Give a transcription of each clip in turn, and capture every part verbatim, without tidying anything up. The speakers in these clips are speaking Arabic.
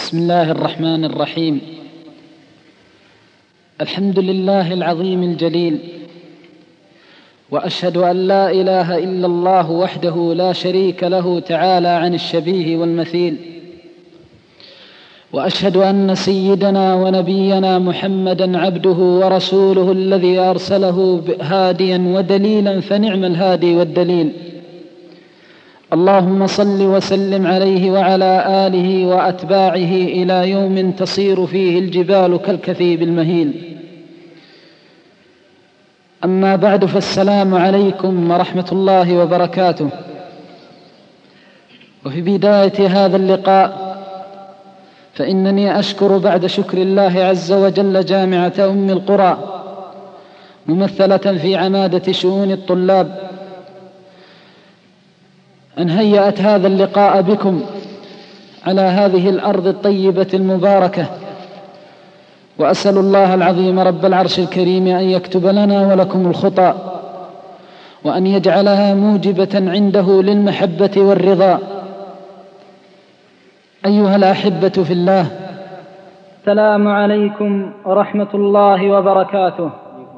بسم الله الرحمن الرحيم. الحمد لله العظيم الجليل، وأشهد أن لا إله إلا الله وحده لا شريك له تعالى عن الشبيه والمثيل، وأشهد أن سيدنا ونبينا محمدًا عبده ورسوله الذي أرسله هاديًا ودليلًا، فنعم الهادي والدليل. اللهم صل وسلم عليه وعلى آله وأتباعه إلى يوم تصير فيه الجبال كالكثيب المهيل. أما بعد، فالسلام عليكم ورحمة الله وبركاته. وفي بداية هذا اللقاء فإنني أشكر بعد شكر الله عز وجل جامعة أم القرى ممثلة في عمادة شؤون الطلاب أن هيأت هذا اللقاء بكم على هذه الأرض الطيبة المباركة، وأسأل الله العظيم رب العرش الكريم أن يكتب لنا ولكم الخطى، وأن يجعلها موجبة عنده للمحبة والرضا. أيها الأحبة في الله، السلام عليكم ورحمة الله وبركاته.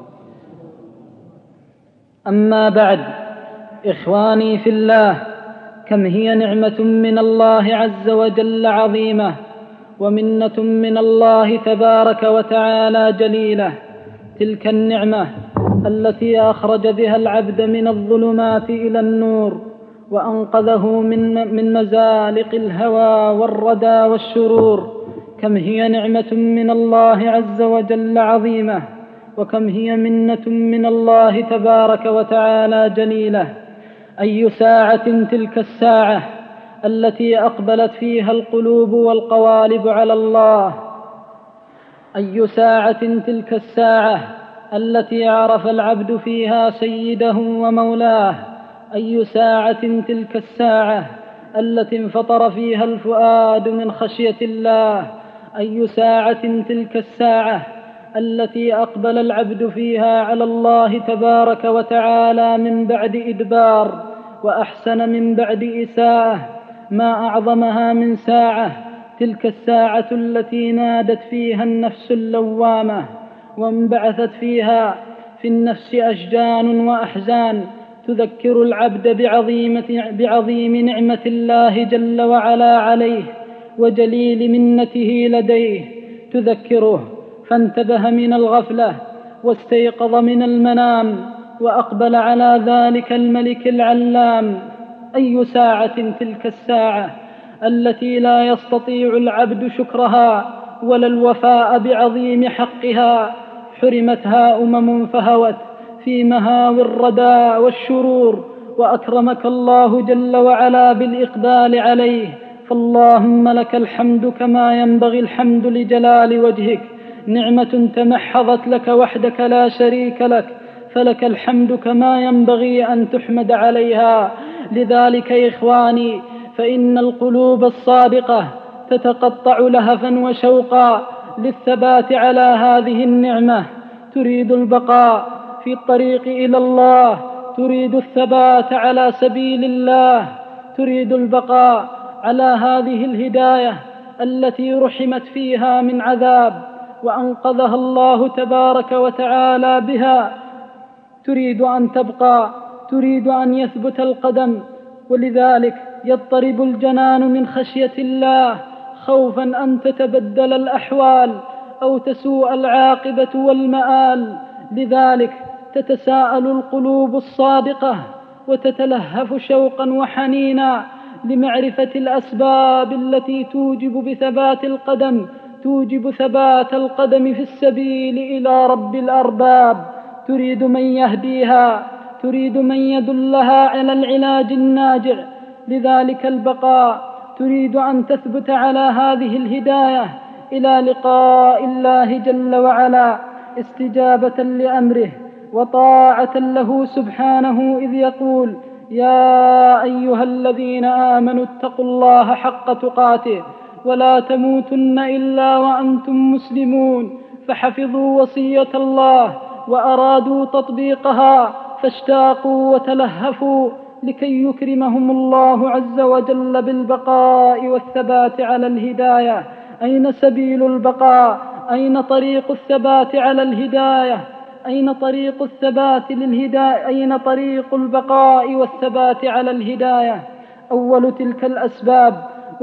أما بعد، إخواني في الله، كم هي نعمة من الله عز وجل عظيمة، ومنة من الله تبارك وتعالى جليلة. تلك النعمة التي أخرج بها العبد من الظلمات إلى النور، وأنقذه من من مزالق الهوى والردى والشرور. كم هي نعمة من الله عز وجل عظيمة، وكم هي منة من الله تبارك وتعالى جليلة. أي ساعة تلك الساعة التي أقبلت فيها القلوب والقوالب على الله. أي ساعة تلك الساعة التي عرف العبد فيها سيده ومولاه. أي ساعة تلك الساعة التي انفطر فيها الفؤاد من خشية الله. أي ساعة تلك الساعة التي أقبل العبد فيها على الله تبارك وتعالى من بعد إدبار، وأحسن من بعد إساءة. ما أعظمها من ساعة تلك الساعة التي نادت فيها النفس اللوامة، وانبعثت فيها في النفس أشجان وأحزان تذكر العبد بعظيمة بعظيم نعمة الله جل وعلا عليه وجليل منته لديه. تذكره فانتبه من الغفلة واستيقظ من المنام وأقبل على ذلك الملك العلام. أي ساعة تلك الساعة التي لا يستطيع العبد شكرها ولا الوفاء بعظيم حقها. حرمتها أمم فهوت في مهاوي الردى والشرور، وأكرمك الله جل وعلا بالإقبال عليه، فاللهم لك الحمد كما ينبغي الحمد لجلال وجهك. نعمة تمحضت لك وحدك لا شريك لك، فلك الحمد كما ينبغي أن تحمد عليها. لذلك إخواني، فإن القلوب الصادقة تتقطع لهفا وشوقا للثبات على هذه النعمة. تريد البقاء في الطريق إلى الله، تريد الثبات على سبيل الله، تريد البقاء على هذه الهداية التي رحمت فيها من عذاب وأنقذها الله تبارك وتعالى بها. تريد أن تبقى، تريد أن يثبت القدم، ولذلك يضطرب الجنان من خشية الله خوفا أن تتبدل الأحوال أو تسوء العاقبة والمآل. لذلك تتساءل القلوب الصادقة وتتلهف شوقا وحنينا لمعرفة الأسباب التي توجب بثبات القدم توجب ثبات القدم في السبيل إلى رب الأرباب. تريد من يهديها، تريد من يدلها على العلاج الناجع. لذلك البقاء تريد أن تثبت على هذه الهداية إلى لقاء الله جل وعلا، استجابة لأمره وطاعة له سبحانه، إذ يقول: يا أيها الذين آمنوا اتقوا الله حق تقاته ولا تموتن إلا وأنتم مسلمون. فحفظوا وصية الله وأرادوا تطبيقها، فاشتاقوا وتلهفوا لكي يكرمهم الله عز وجل بالبقاء والثبات على الهداية أين سبيل البقاء؟ أين طريق الثبات على الهداية؟ أين طريق الثبات للهداية؟ أين طريق البقاء والثبات على الهداية؟ أول تلك الأسباب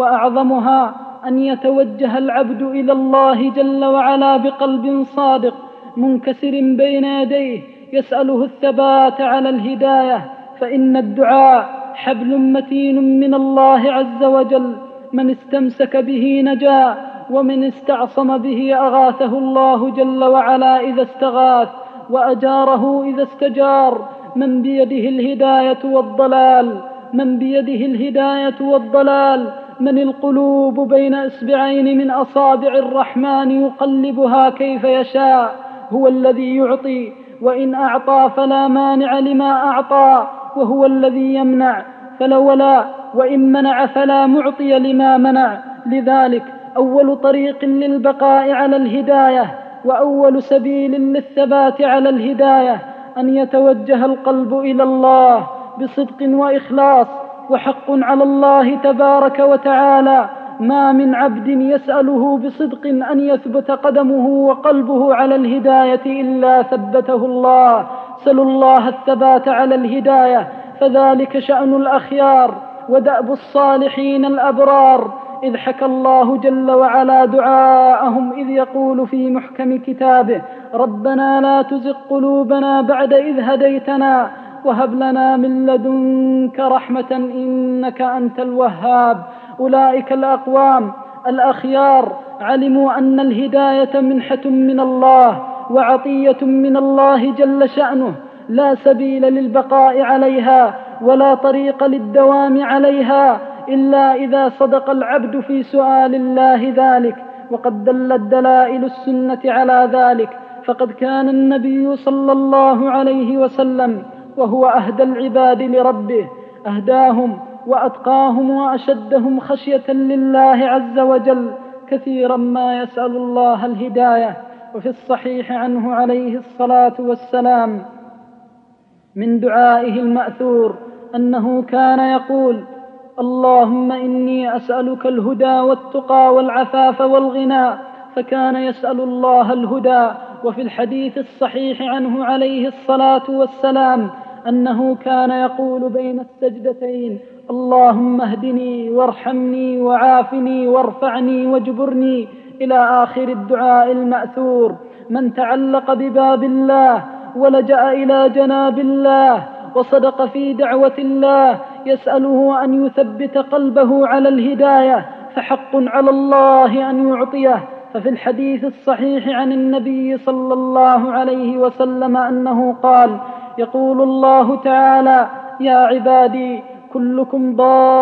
وأعظمها أن يتوجه العبد إلى الله جل وعلا بقلب صادق منكسر بين يديه يسأله الثبات على الهداية، فإن الدعاء حبل متين من الله عز وجل، من استمسك به نجا، ومن استعصم به أغاثه الله جل وعلا إذا استغاث، وأجاره إذا استجار. من بيده الهداية والضلال من بيده الهداية والضلال من القلوب بين إصبعين من أصابع الرحمن يقلبها كيف يشاء. هو الذي يعطي، وإن أعطى فلا مانع لما أعطى، وهو الذي يمنع فلولا وإن منع فلا معطي لما منع. لذلك أول طريق للبقاء على الهداية وأول سبيل للثبات على الهداية أن يتوجه القلب إلى الله بصدق وإخلاص. وحق على الله تبارك وتعالى ما من عبد يسأله بصدق أن يثبت قدمه وقلبه على الهداية إلا ثبته الله. سلوا الله الثبات على الهداية، فذلك شأن الأخيار ودأب الصالحين الأبرار. إذ حكى الله جل وعلا دعاءهم إذ يقول في محكم كتابه: ربنا لا تزغ قلوبنا بعد إذ هديتنا وهب لنا من لدنك رحمة إنك أنت الوهاب. أولئك الأقوام الأخيار علموا أن الهداية منحة من الله وعطية من الله جل شأنه، لا سبيل للبقاء عليها ولا طريق للدوام عليها إلا إذا صدق العبد في سؤال الله ذلك. وقد دلت دلائل السنة على ذلك، فقد كان النبي صلى الله عليه وسلم وهو أهدى العباد لربه أهداهم وأتقاهم وأشدهم خشية لله عز وجل، كثيرا ما يسأل الله الهداية. وفي الصحيح عنه عليه الصلاة والسلام من دعائه المأثور أنه كان يقول: اللهم إني أسألك الهدى والتقى والعفاف والغنى، فكان يسأل الله الهدى. وفي الحديث الصحيح عنه عليه الصلاة والسلام أنه كان يقول بين السجدتين: اللهم اهدني وارحمني وعافني وارفعني واجبرني، إلى آخر الدعاء المأثور. من تعلق بباب الله ولجأ إلى جناب الله وصدق في دعوة الله يسأله أن يثبت قلبه على الهداية، فحق على الله أن يعطيه. ففي الحديث الصحيح عن النبي صلى الله عليه وسلم أنه قال: يقول الله تعالى: يا عبادي كلكم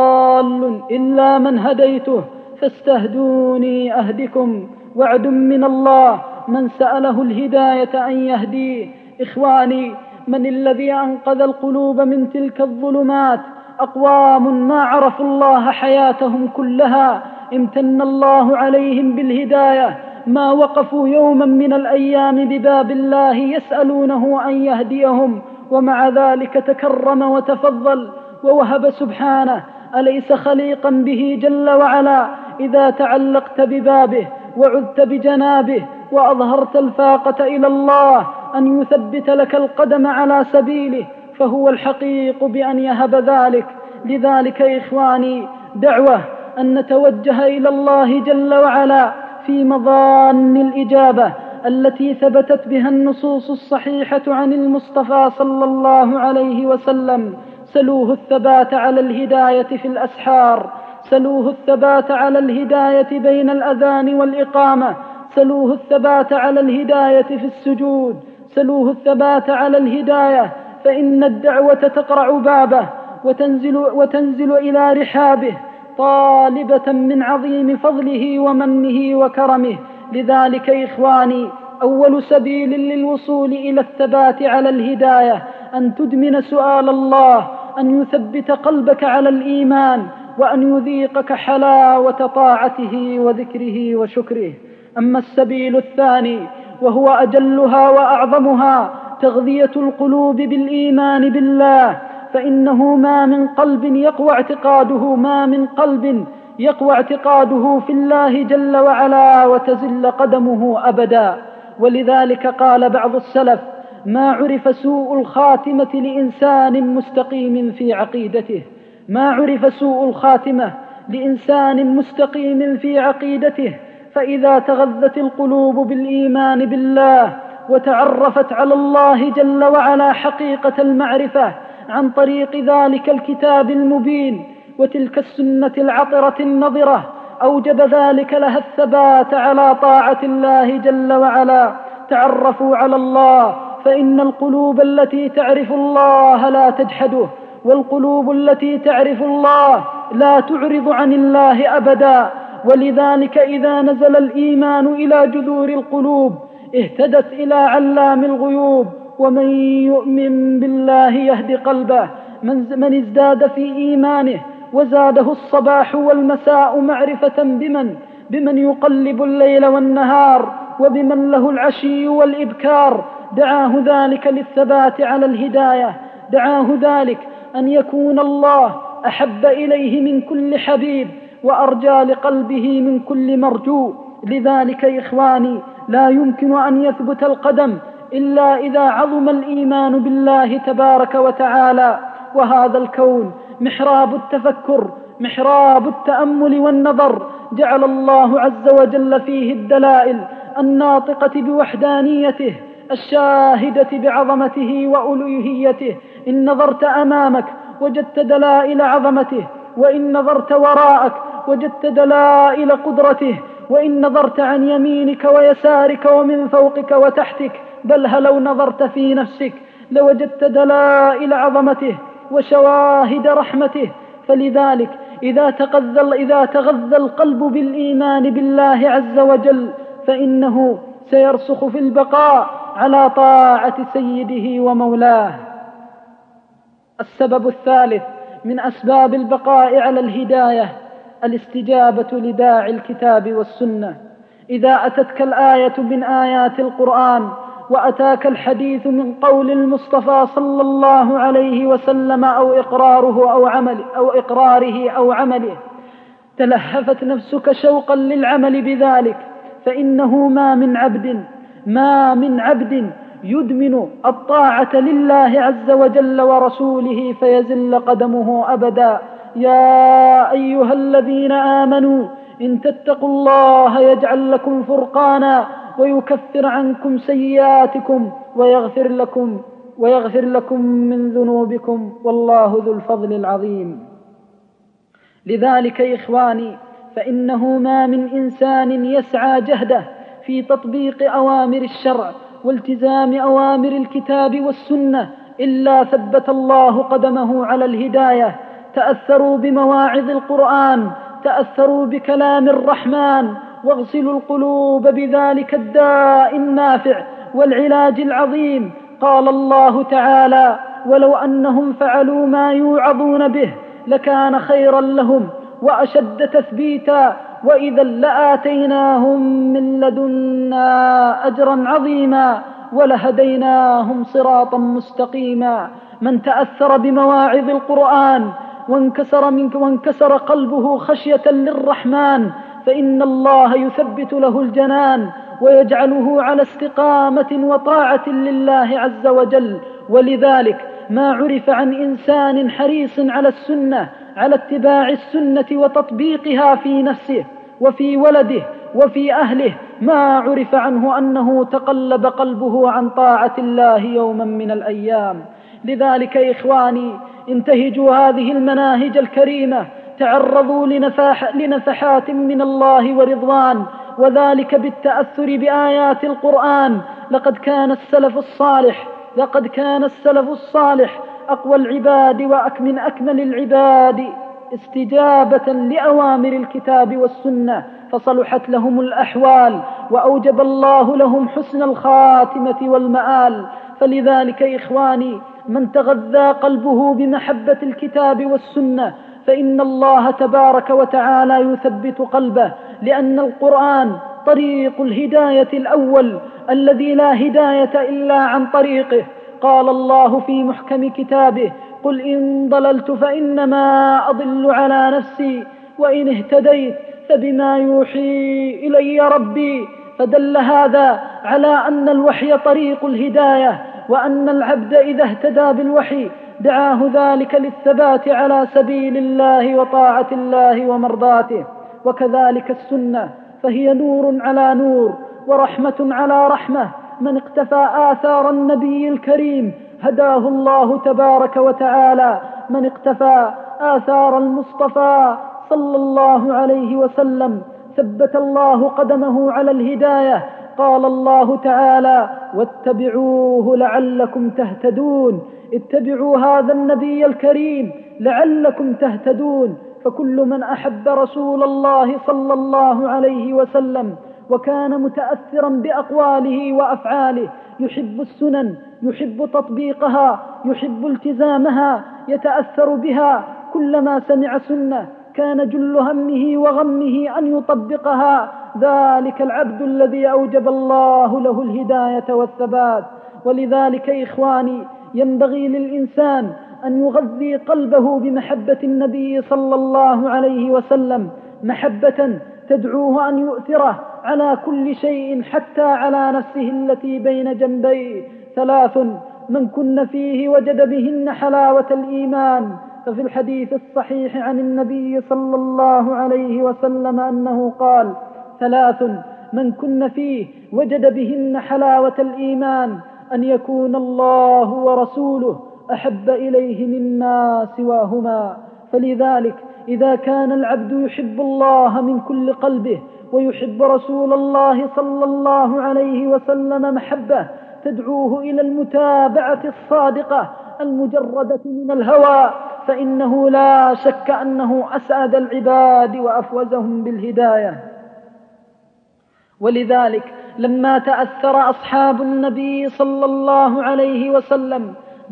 ضال إلا من هديته فاستهدوني أهدكم. وعد من الله من سأله الهداية أن يهديه. إخواني، من الذي أنقذ القلوب من تلك الظلمات؟ أقوام ما عرفوا الله حياتهم كلها، امتن الله عليهم بالهداية، ما وقفوا يوما من الأيام بباب الله يسألونه أن يهديهم، ومع ذلك تكرم وتفضل ووهب سبحانه. أليس خليقا به جل وعلا إذا تعلقت ببابه وعذت بجنابه وأظهرت الفاقة إلى الله أن يثبت لك القدم على سبيله، فهو الحقيق بأن يهب ذلك. لذلك إخواني دعوة أن نتوجه إلى الله جل وعلا في مظان الإجابة التي ثبتت بها النصوص الصحيحة عن المصطفى صلى الله عليه وسلم. سلوه الثبات على الهداية في الأسحار، سلوه الثبات على الهداية بين الأذان والإقامة، سلوه الثبات على الهداية في السجود، سلوه الثبات على الهداية، فإن الدعوة تقرع بابه وتنزل, وتنزل إلى رحابه طالبة من عظيم فضله ومنه وكرمه. لذلك إخواني أول سبيل للوصول إلى الثبات على الهداية أن تدمن سؤال الله أن يثبت قلبك على الإيمان، وأن يذيقك حلاوة طاعته وذكره وشكره. أما السبيل الثاني وهو أجلها وأعظمها تغذية القلوب بالإيمان بالله، فإنه ما من قلب يقوى اعتقاده ما من قلب يقوى اعتقاده في الله جل وعلا وتزل قدمه أبدا. ولذلك قال بعض السلف: ما عرف سوء الخاتمة لإنسان مستقيم في عقيدته ما عرف سوء الخاتمة لإنسان مستقيم في عقيدته فإذا تغذت القلوب بالإيمان بالله وتعرفت على الله جل وعلا حقيقة المعرفة عن طريق ذلك الكتاب المبين وتلك السنة العطرة النظرة، أوجب ذلك لها الثبات على طاعة الله جل وعلا. تعرفوا على الله، فإن القلوب التي تعرف الله لا تجحده، والقلوب التي تعرف الله لا تعرض عن الله أبدا. ولذلك إذا نزل الإيمان إلى جذور القلوب اهتدت إلى علام الغيوب. ومن يؤمن بالله يهد قلبه، من, من ازداد في إيمانه وزاده الصباح والمساء معرفة بمن بمن يقلب الليل والنهار وبمن له العشي والإبكار، دعاه ذلك للثبات على الهداية، دعاه ذلك أن يكون الله أحب إليه من كل حبيب وأرجى لقلبه من كل مرجو. لذلك إخواني لا يمكن أن يثبت القدم إلا إذا عظم الإيمان بالله تبارك وتعالى. وهذا الكون محراب التفكر، محراب التأمل والنظر، جعل الله عز وجل فيه الدلائل الناطقة بوحدانيته، الشاهدة بعظمته وألوهيته. إن نظرت أمامك وجدت دلائل عظمته، وإن نظرت وراءك وجدت دلائل قدرته، وإن نظرت عن يمينك ويسارك ومن فوقك وتحتك، بل هلو نظرت في نفسك لوجدت دلائل عظمته وشواهد رحمته. فلذلك إذا تغذى إذا تغذى القلب بالإيمان بالله عز وجل فإنه سيرسخ في البقاء على طاعة سيده ومولاه. السبب الثالث من أسباب البقاء على الهداية الاستجابة لداعي الكتاب والسنة. إذا أتتك الآية من آيات القرآن وأتاك الحديث من قول المصطفى صلى الله عليه وسلم أو إقراره أو عمل أو إقراره أو عمله، تلهفت نفسك شوقا للعمل بذلك، فإنه ما من عبد ما من عبد يدمن الطاعة لله عز وجل ورسوله فيزل قدمه أبدا. يا أيها الذين آمنوا إن تتقوا الله يجعل لكم فرقانا ويكفر عنكم سيئاتكم ويغفر لكم ويغفر لكم من ذنوبكم والله ذو الفضل العظيم. لذلك إخواني فإنه ما من إنسان يسعى جهده في تطبيق أوامر الشرع والتزام أوامر الكتاب والسنة إلا ثبت الله قدمه على الهداية. تأثروا بمواعظ القرآن، تأثروا بكلام الرحمن، واغسلوا القلوب بذلك الداء النافع والعلاج العظيم. قال الله تعالى: ولو أنهم فعلوا ما يوعظون به لكان خيرا لهم وأشد تثبيتا وإذا لآتيناهم من لدنا أجرا عظيما ولهديناهم صراطا مستقيما. من تأثر بمواعظ القرآن وانكسر منك وانكسر قلبه خشية للرحمن فإن الله يثبت له الجنان ويجعله على استقامة وطاعة لله عز وجل. ولذلك ما عرف عن إنسان حريص على السنة على اتباع السنة وتطبيقها في نفسه وفي ولده وفي أهله ما عرف عنه أنه تقلب قلبه عن طاعة الله يوما من الأيام. لذلك إخواني انتهجوا هذه المناهج الكريمة، تعرضوا لنفاح لنفحات من الله ورضوان، وذلك بالتأثر بآيات القرآن. لقد كان السلف الصالح لقد كان السلف الصالح أقوى العباد وأكمن أكمل العباد استجابة لأوامر الكتاب والسنة، فصلحت لهم الأحوال وأوجب الله لهم حسن الخاتمة والمآل. فلذلك إخواني من تغذى قلبه بمحبة الكتاب والسنة فإن الله تبارك وتعالى يثبت قلبه، لأن القرآن طريق الهداية الأول الذي لا هداية إلا عن طريقه. قال الله في محكم كتابه: قل إن ضللت فإنما أضل على نفسي وإن اهتديت فبما يوحي إلي ربي. فدل هذا على أن الوحي طريق الهداية، وأن العبد إذا اهتدى بالوحي دعاه ذلك للثبات على سبيل الله وطاعة الله ومرضاته. وكذلك السنة فهي نور على نور ورحمة على رحمة. من اقتفى آثار النبي الكريم هداه الله تبارك وتعالى. من اقتفى آثار المصطفى صلى الله عليه وسلم ثبت الله قدمه على الهداية. قال الله تعالى: واتبعوه لعلكم تهتدون. اتبعوا هذا النبي الكريم لعلكم تهتدون. فكل من أحب رسول الله صلى الله عليه وسلم وكان متأثرا بأقواله وأفعاله، يحب السنن، يحب تطبيقها، يحب التزامها، يتأثر بها، كلما سمع سنة كان جل همه وغمه أن يطبقها. ذلك العبد الذي أوجب الله له الهداية والثبات. ولذلك إخواني ينبغي للإنسان أن يغذي قلبه بمحبة النبي صلى الله عليه وسلم، محبة تدعوه أن يؤثره على كل شيء حتى على نفسه التي بين جنبيه. ثلاث من كن فيه وجد بهن حلاوة الإيمان. ففي الحديث الصحيح عن النبي صلى الله عليه وسلم أنه قال: ثلاث من كن فيه وجد بهن حلاوة الإيمان: أن يكون الله ورسوله أحب إليه مما سواهما. فلذلك إذا كان العبد يحب الله من كل قلبه ويحب رسول الله صلى الله عليه وسلم محبة تدعوه إلى المتابعة الصادقة المجردة من الهوى، فإنه لا شك أنه أسعد العباد وأفوزهم بالهداية. ولذلك لما تأثر أصحاب النبي صلى الله عليه وسلم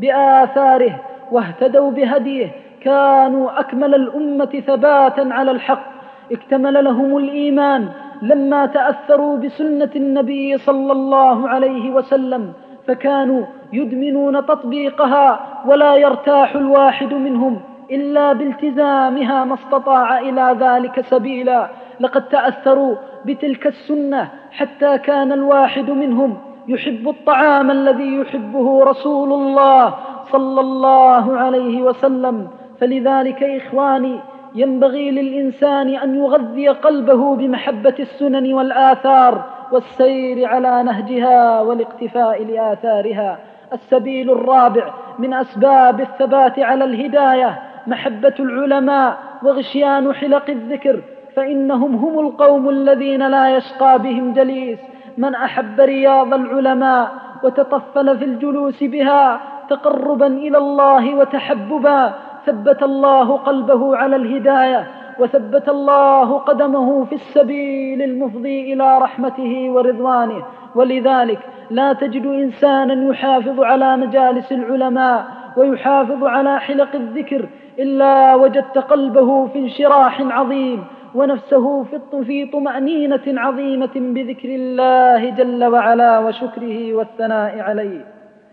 بآثاره واهتدوا بهديه كانوا أكمل الأمة ثباتا على الحق. اكتمل لهم الإيمان لما تأثروا بسنة النبي صلى الله عليه وسلم، فكانوا يدمنون تطبيقها ولا يرتاح الواحد منهم إلا بالتزامها ما استطاع إلى ذلك سبيلا. لقد تأثروا بتلك السنة حتى كان الواحد منهم يحب الطعام الذي يحبه رسول الله صلى الله عليه وسلم. فلذلك إخواني ينبغي للإنسان أن يغذي قلبه بمحبة السنن والآثار والسير على نهجها والاقتفاء لآثارها. السبيل الرابع من أسباب الثبات على الهداية محبة العلماء وغشيان حلق الذكر، فإنهم هم القوم الذين لا يشقى بهم جليس. من أحب رياض العلماء وتطفل في الجلوس بها تقربا إلى الله وتحببا ثبت الله قلبه على الهداية، وثبت الله قدمه في السبيل المفضي إلى رحمته ورضوانه. ولذلك لا تجد إنسانا يحافظ على مجالس العلماء ويحافظ على حلق الذكر إلا وجدت قلبه في انشراح عظيم ونفسه في طمأنينة عظيمة بذكر الله جل وعلا وشكره والثناء عليه.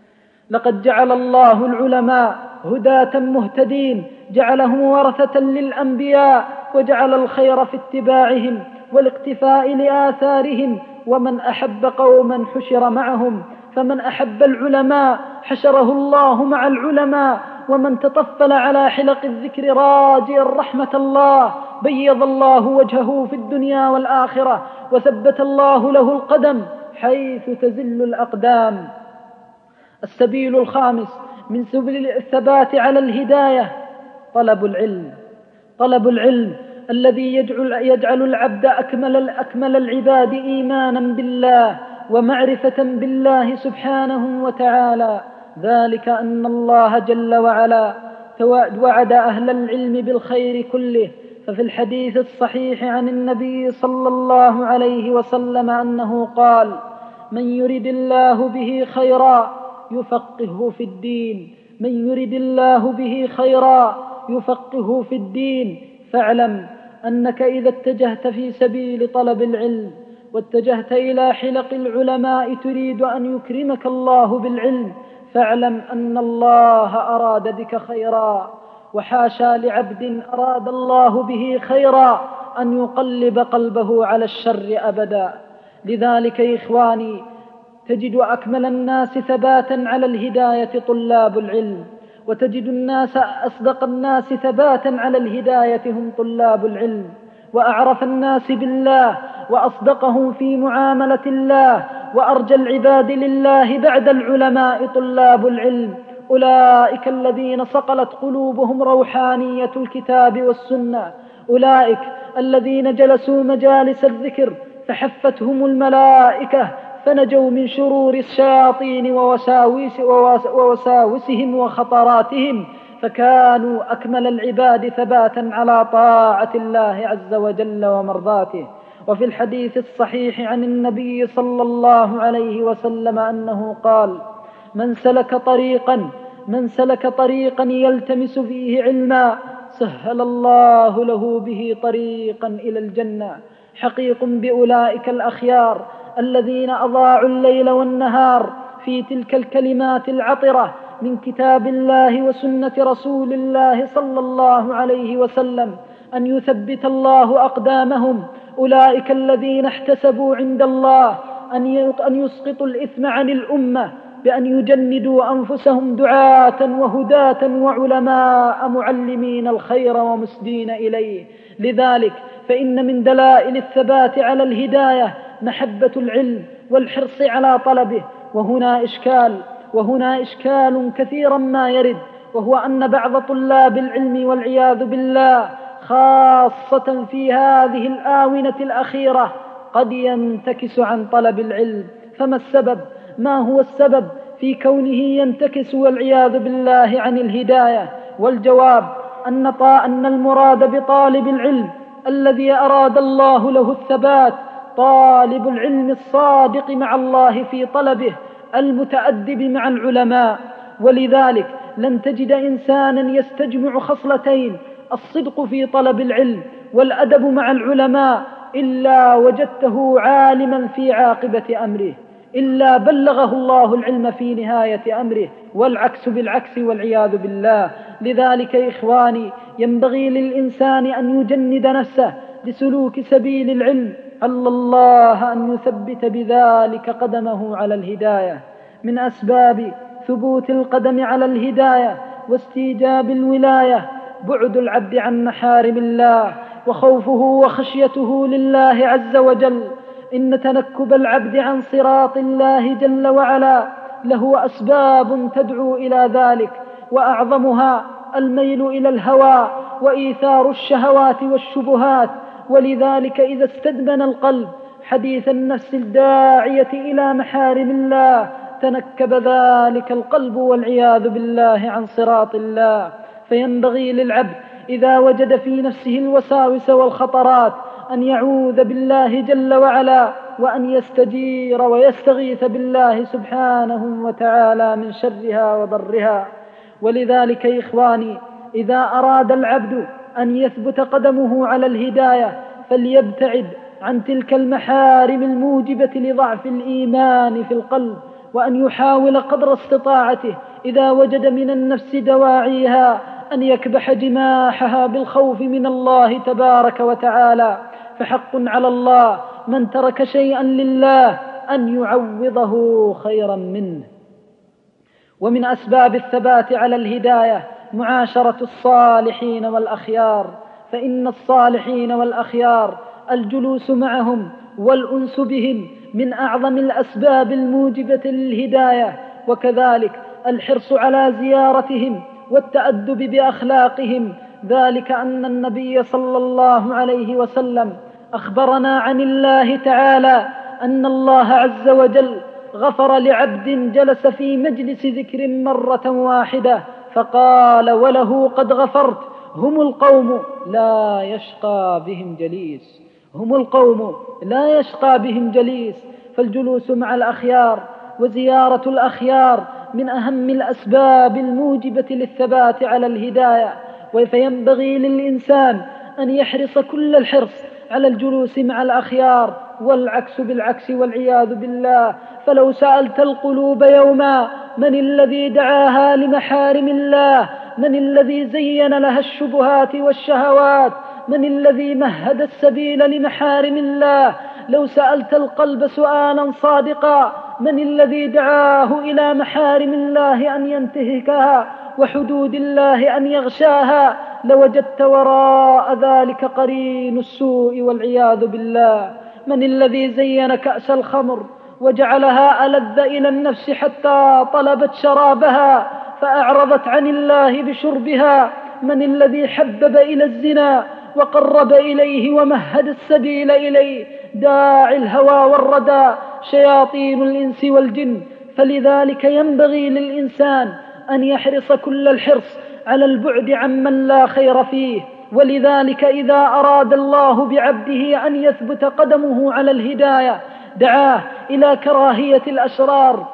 لقد جعل الله العلماء هداة مهتدين، جعلهم ورثة للأنبياء، وجعل الخير في اتباعهم والاقتفاء لآثارهم. ومن أحب قوما حشر معهم، فمن أحب العلماء حشره الله مع العلماء، ومن تطفل على حلق الذكر راجيا رحمة الله بيض الله وجهه في الدنيا والآخرة، وثبت الله له القدم حيث تزل الأقدام. السبيل الخامس من سبل الثبات على الهداية طلب العلم. طلب العلم الذي يجعل, يجعل العبد أكمل, أكمل العباد إيمانا بالله ومعرفة بالله سبحانه وتعالى. ذلك أن الله جل وعلا وعد أهل العلم بالخير كله. ففي الحديث الصحيح عن النبي صلى الله عليه وسلم أنه قال: من يرد الله به خيرا يفقهه في الدين. من يرد الله به خيرا يفقهه في الدين. فاعلم أنك إذا اتجهت في سبيل طلب العلم واتجهت إلى حلق العلماء تريد أن يكرمك الله بالعلم، فاعلم أن الله أراد بك خيرا، وحاشا لعبد أراد الله به خيرا أن يقلب قلبه على الشر أبدا. لذلك يا إخواني تجد أكمل الناس ثباتا على الهداية طلاب العلم، وتجد الناس أصدق الناس ثباتا على الهداية هم طلاب العلم، وأعرف الناس بالله وأصدقهم في معاملة الله وأرجى العباد لله بعد العلماء طلاب العلم. أولئك الذين صقلت قلوبهم روحانية الكتاب والسنة، أولئك الذين جلسوا مجالس الذكر فحفتهم الملائكة فنجوا من شرور الشياطين ووساوس ووساوسهم وخطراتهم، فكانوا أكمل العباد ثباتا على طاعة الله عز وجل ومرضاته. وفي الحديث الصحيح عن النبي صلى الله عليه وسلم أنه قال: من سلك طريقا من سلك طريقا يلتمس فيه علما سهل الله له به طريقا إلى الجنة. حقيق بأولئك الأخيار الذين أضاعوا الليل والنهار في تلك الكلمات العطرة من كتاب الله وسنة رسول الله صلى الله عليه وسلم أن يثبت الله أقدامهم. أولئك الذين احتسبوا عند الله أن يسقطوا الإثم عن الأمة بأن يجندوا أنفسهم دعاة وهداة وعلماء معلمين الخير ومسدين إليه. لذلك فإن من دلائل الثبات على الهداية محبة العلم والحرص على طلبه. وهنا إشكال وهنا إشكال كثيرا ما يرد، وهو أن بعض طلاب العلم والعياذ بالله خاصة في هذه الآونة الأخيرة قد ينتكس عن طلب العلم. فما السبب؟ ما هو السبب في كونه ينتكس والعياذ بالله عن الهداية؟ والجواب أن أن المراد بطالب العلم الذي أراد الله له الثبات طالب العلم الصادق مع الله في طلبه المتأدب مع العلماء. ولذلك لن تجد إنسانا يستجمع خصلتين: الصدق في طلب العلم والأدب مع العلماء، إلا وجدته عالما في عاقبة أمره، إلا بلغه الله العلم في نهاية أمره، والعكس بالعكس والعياذ بالله. لذلك يا إخواني ينبغي للإنسان أن يجند نفسه لسلوك سبيل العلم، عل الله أن يثبت بذلك قدمه على الهداية. من أسباب ثبوت القدم على الهداية واستيجاب الولاية بعد العبد عن محارم الله وخوفه وخشيته لله عز وجل. إن تنكب العبد عن صراط الله جل وعلا له أسباب تدعو إلى ذلك، وأعظمها الميل إلى الهوى وإيثار الشهوات والشبهات. ولذلك إذا استدمن القلب حديث النفس الداعية إلى محارم الله تنكب ذلك القلب والعياذ بالله عن صراط الله. فينبغي للعبد إذا وجد في نفسه الوساوس والخطرات أن يعوذ بالله جل وعلا، وأن يستجير ويستغيث بالله سبحانه وتعالى من شرها وضرها. ولذلك يا إخواني إذا أراد العبد أن يثبت قدمه على الهداية فليبتعد عن تلك المحارم الموجبة لضعف الإيمان في القلب، وأن يحاول قدر استطاعته إذا وجد من النفس دواعيها أن يكبح جماحها بالخوف من الله تبارك وتعالى. فحق على الله من ترك شيئا لله أن يعوضه خيرا منه. ومن أسباب الثبات على الهداية معاشرة الصالحين والأخيار، فإن الصالحين والأخيار الجلوس معهم والأنس بهم من أعظم الأسباب الموجبة للهداية، وكذلك الحرص على زيارتهم والتأدب بأخلاقهم. ذلك أن النبي صلى الله عليه وسلم أخبرنا عن الله تعالى أن الله عز وجل غفر لعبد جلس في مجلس ذكر مرة واحدة فقال وله قد غفرت. هم القوم لا يشقى بهم جليس هم القوم لا يشقى بهم جليس فالجلوس مع الأخيار وزيارة الأخيار من أهم الأسباب الموجبة للثبات على الهداية. فينبغي للإنسان أن يحرص كل الحرص على الجلوس مع الأخيار، والعكس بالعكس والعياذ بالله. فلو سألت القلوب يوما من الذي دعاها لمحارم الله من الذي زين لها الشبهات والشهوات؟ من الذي مهد السبيل لمحارم الله؟ لو سألت القلب سؤالا صادقا: من الذي دعاه إلى محارم الله أن ينتهكها وحدود الله أن يغشاها؟ لوجدت وراء ذلك قرين السوء والعياذ بالله. من الذي زين كأس الخمر وجعلها ألذ إلى النفس حتى طلبت شرابها فأعرضت عن الله بشربها؟ من الذي حبب إلى الزنا وقرب إليه ومهد السبيل إليه؟ داعي الهوى والردى شياطين الإنس والجن. فلذلك ينبغي للإنسان أن يحرص كل الحرص على البعد عمن لا خير فيه. ولذلك إذا أراد الله بعبده أن يثبت قدمه على الهداية دعاه إلى كراهية الأشرار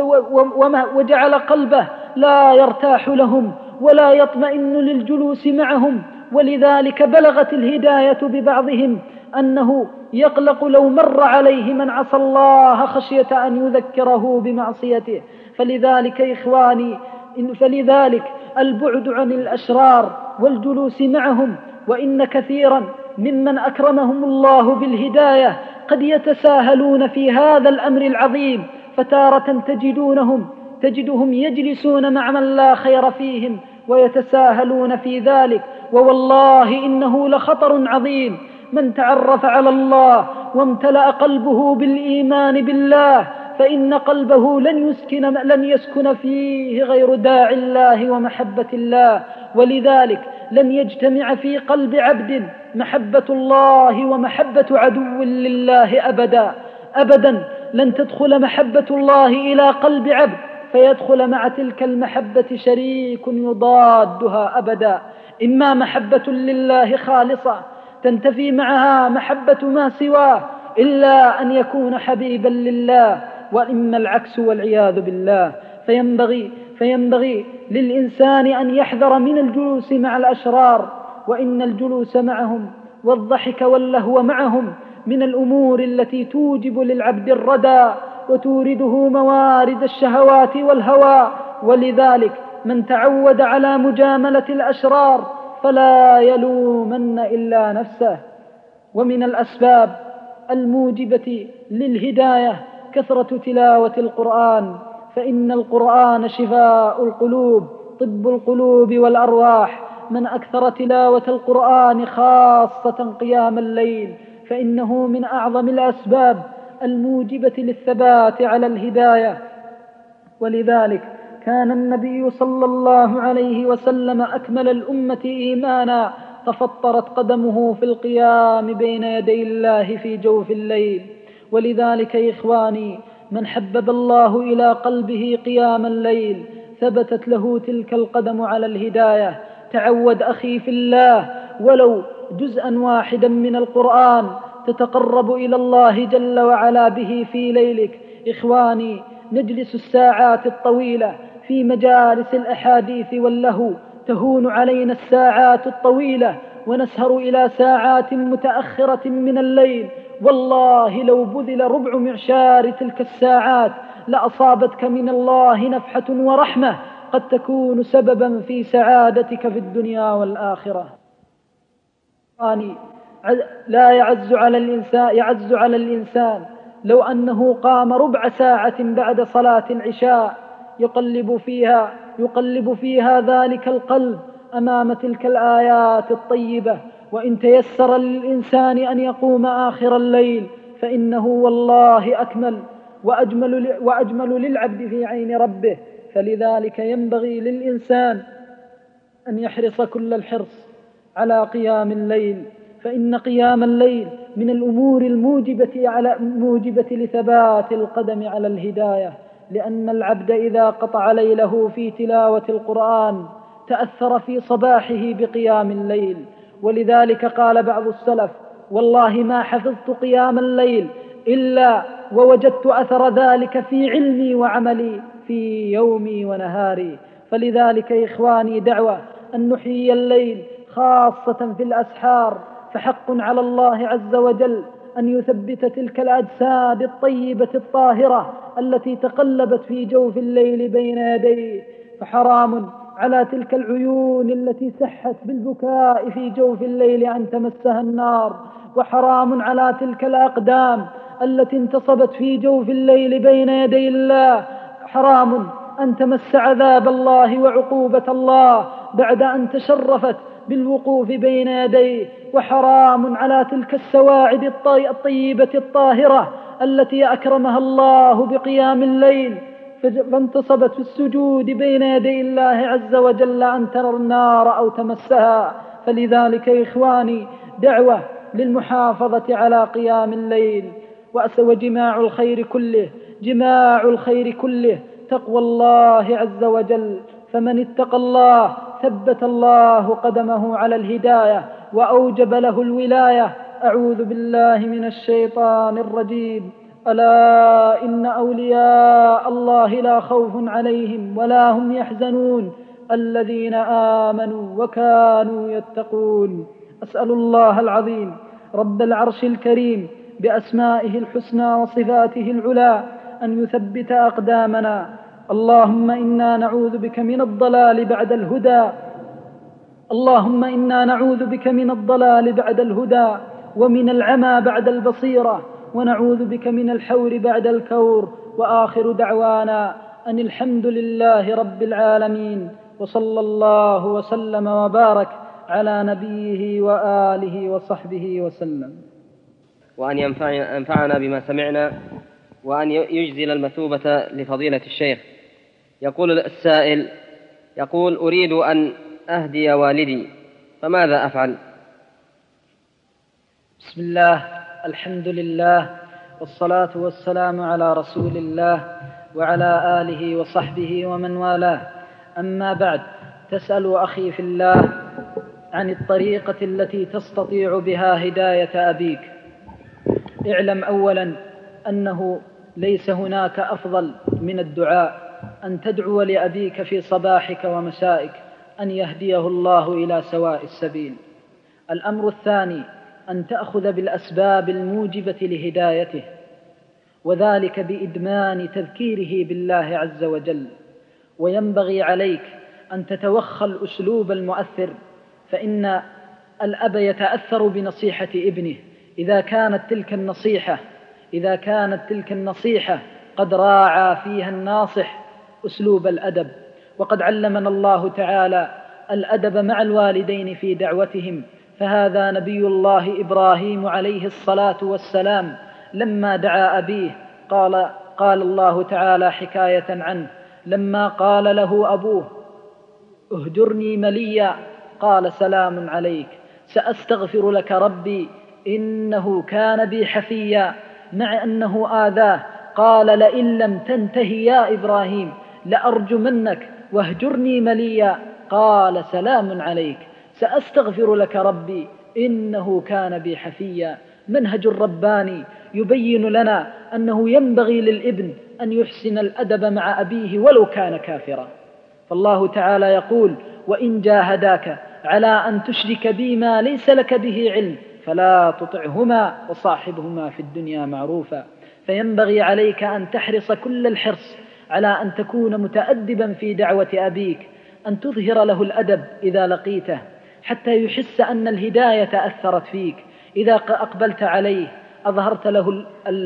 وجعل قلبه لا يرتاح لهم ولا يطمئن للجلوس معهم. ولذلك بلغت الهداية ببعضهم أنه يقلق لو مر عليه من عصى الله خشية أن يذكره بمعصيته. فلذلك إخواني فلذلك البعد عن الأشرار والجلوس معهم. وإن كثيرا ممن أكرمهم الله بالهداية قد يتساهلون في هذا الأمر العظيم، فتارة تجدونهم تجدهم يجلسون مع من لا خير فيهم ويتساهلون في ذلك. ووالله إنه لخطر عظيم. من تعرف على الله وامتلأ قلبه بالإيمان بالله فإن قلبه لن يسكن, لن يسكن فيه غير داعي الله ومحبة الله. ولذلك لن يجتمع في قلب عبد محبة الله ومحبة عدو لله أبدا أبدا. لن تدخل محبة الله إلى قلب عبد فيدخل مع تلك المحبة شريك يضادها أبدا. إما محبة لله خالصة تنتفي معها محبة ما سواه إلا أن يكون حبيبا لله، وإما العكس والعياذ بالله. فينبغي, فينبغي للإنسان أن يحذر من الجلوس مع الأشرار، وإن الجلوس معهم والضحك واللهو معهم من الأمور التي توجب للعبد الردى وتورده موارد الشهوات والهوى. ولذلك من تعود على مجاملة الأشرار فلا يلومن إلا نفسه. ومن الأسباب الموجبة للهداية كثرة تلاوة القرآن، فإن القرآن شفاء القلوب طب القلوب والأرواح. من أكثر تلاوة القرآن خاصة قيام الليل فإنه من أعظم الأسباب الموجبة للثبات على الهداية. ولذلك كان النبي صلى الله عليه وسلم أكمل الأمة إيمانا تفطرت قدمه في القيام بين يدي الله في جوف الليل. ولذلك يا إخواني من حبب الله إلى قلبه قيام الليل ثبتت له تلك القدم على الهداية. تعود أخي في الله ولو جزءا واحدا من القرآن تتقرب إلى الله جل وعلا به في ليلك. إخواني نجلس الساعات الطويلة في مجالس الأحاديث واللهو، تهون علينا الساعات الطويلة ونسهر إلى ساعات متأخرة من الليل. والله لو بذل ربع معشار تلك الساعات لأصابتك من الله نفحة ورحمة قد تكون سببا في سعادتك في الدنيا والآخرة. لا يعز على الإنسان, يعز على الإنسان لو أنه قام ربع ساعة بعد صلاة العشاء يقلب فيها, يقلب فيها ذلك القلب أمام تلك الآيات الطيبة. وإن تيسر للإنسان أن يقوم آخر الليل فإنه والله أكمل وأجمل, وأجمل للعبد في عين ربه. فلذلك ينبغي للإنسان أن يحرص كل الحرص على قيام الليل، فإن قيام الليل من الأمور الموجبة, على موجبة لثبات القدم على الهداية. لأن العبد إذا قطع ليله في تلاوة القرآن تأثر في صباحه بقيام الليل. ولذلك قال بعض السلف: والله ما حفظت قيام الليل إلا ووجدت أثر ذلك في علمي وعملي في يومي ونهاري. فلذلك يا إخواني دعوة أن نحيي الليل خاصة في الأسحار، فحق على الله عز وجل أن يثبت تلك الأجساد الطيبة الطاهرة التي تقلبت في جوف الليل بين يديه. فحرام على تلك العيون التي سحت بالبكاء في جوف الليل أن تمسها النار، وحرام على تلك الأقدام التي انتصبت في جوف الليل بين يدي الله، حرام أن تمس عذاب الله وعقوبة الله بعد أن تشرفت بالوقوف بين يديه. وحرام على تلك السواعد الطيبة الطاهرة التي أكرمها الله بقيام الليل فانتصبت في السجود بين يدي الله عز وجل أن ترى النار أو تمسها. فلذلك إخواني دعوة للمحافظة على قيام الليل، وجماع الخير كله جماع الخير كله تقوى الله عز وجل، فمن اتقى الله ثبت الله قدمه على الهداية وأوجب له الولاية. أعوذ بالله من الشيطان الرجيم. ألا إن أولياء الله لا خوف عليهم ولا هم يحزنون الذين آمنوا وكانوا يتقون. أسأل الله العظيم رب العرش الكريم بأسمائه الحسنى وصفاته العلى أن يثبت أقدامنا. اللهم إنا نعوذ بك من الضلال بعد الهدى اللهم إنا نعوذ بك من الضلال بعد الهدى ومن العمى بعد البصيرة، ونعوذ بك من الحور بعد الكور. وآخر دعوانا أن الحمد لله رب العالمين، وصلى الله وسلم وبارك على نبيه وآله وصحبه وسلم. وأن ينفعنا بما سمعنا، وأن يجزل المثوبة لفضيلة الشيخ. يقول السائل، يقول: أريد أن أهدي والدي، فماذا أفعل؟ بسم الله، الحمد لله، والصلاة والسلام على رسول الله وعلى آله وصحبه ومن والاه. أما بعد، تسأل أخي في الله عن الطريقة التي تستطيع بها هداية أبيك. اعلم أولا أنه ليس هناك أفضل من الدعاء، أن تدعو لأبيك في صباحك ومسائك أن يهديه الله إلى سواء السبيل. الأمر الثاني أن تأخذ بالأسباب الموجبة لهدايته، وذلك بإدمان تذكيره بالله عز وجل. وينبغي عليك أن تتوخى الأسلوب المؤثر، فإن الأب يتأثر بنصيحة ابنه إذا كانت تلك النصيحة إذا كانت تلك النصيحة قد راعى فيها الناصح أسلوب الأدب. وقد علمنا الله تعالى الأدب مع الوالدين في دعوتهم، فهذا نبي الله إبراهيم عليه الصلاة والسلام لما دعا أبيه قال, قال الله تعالى حكاية عنه: لما قال له أبوه اهجرني مليا قال سلام عليك سأستغفر لك ربي إنه كان بي حفيا. مع أنه آذاه قال: لئن لم تنتهي يا إبراهيم لأرجمنك واهجرني مليا قال سلام عليك سأستغفر لك ربي إنه كان بي حفيا. منهج رباني يبين لنا أنه ينبغي للابن أن يحسن الأدب مع أبيه ولو كان كافرا. فالله تعالى يقول: وإن جاهداك على أن تشرك بي ما ليس لك به علم فلا تطعهما وصاحبهما في الدنيا معروفا. فينبغي عليك أن تحرص كل الحرص على أن تكون متأدبا في دعوة أبيك، أن تظهر له الأدب إذا لقيته حتى يحس أن الهداية أثرت فيك. إذا أقبلت عليه أظهرت له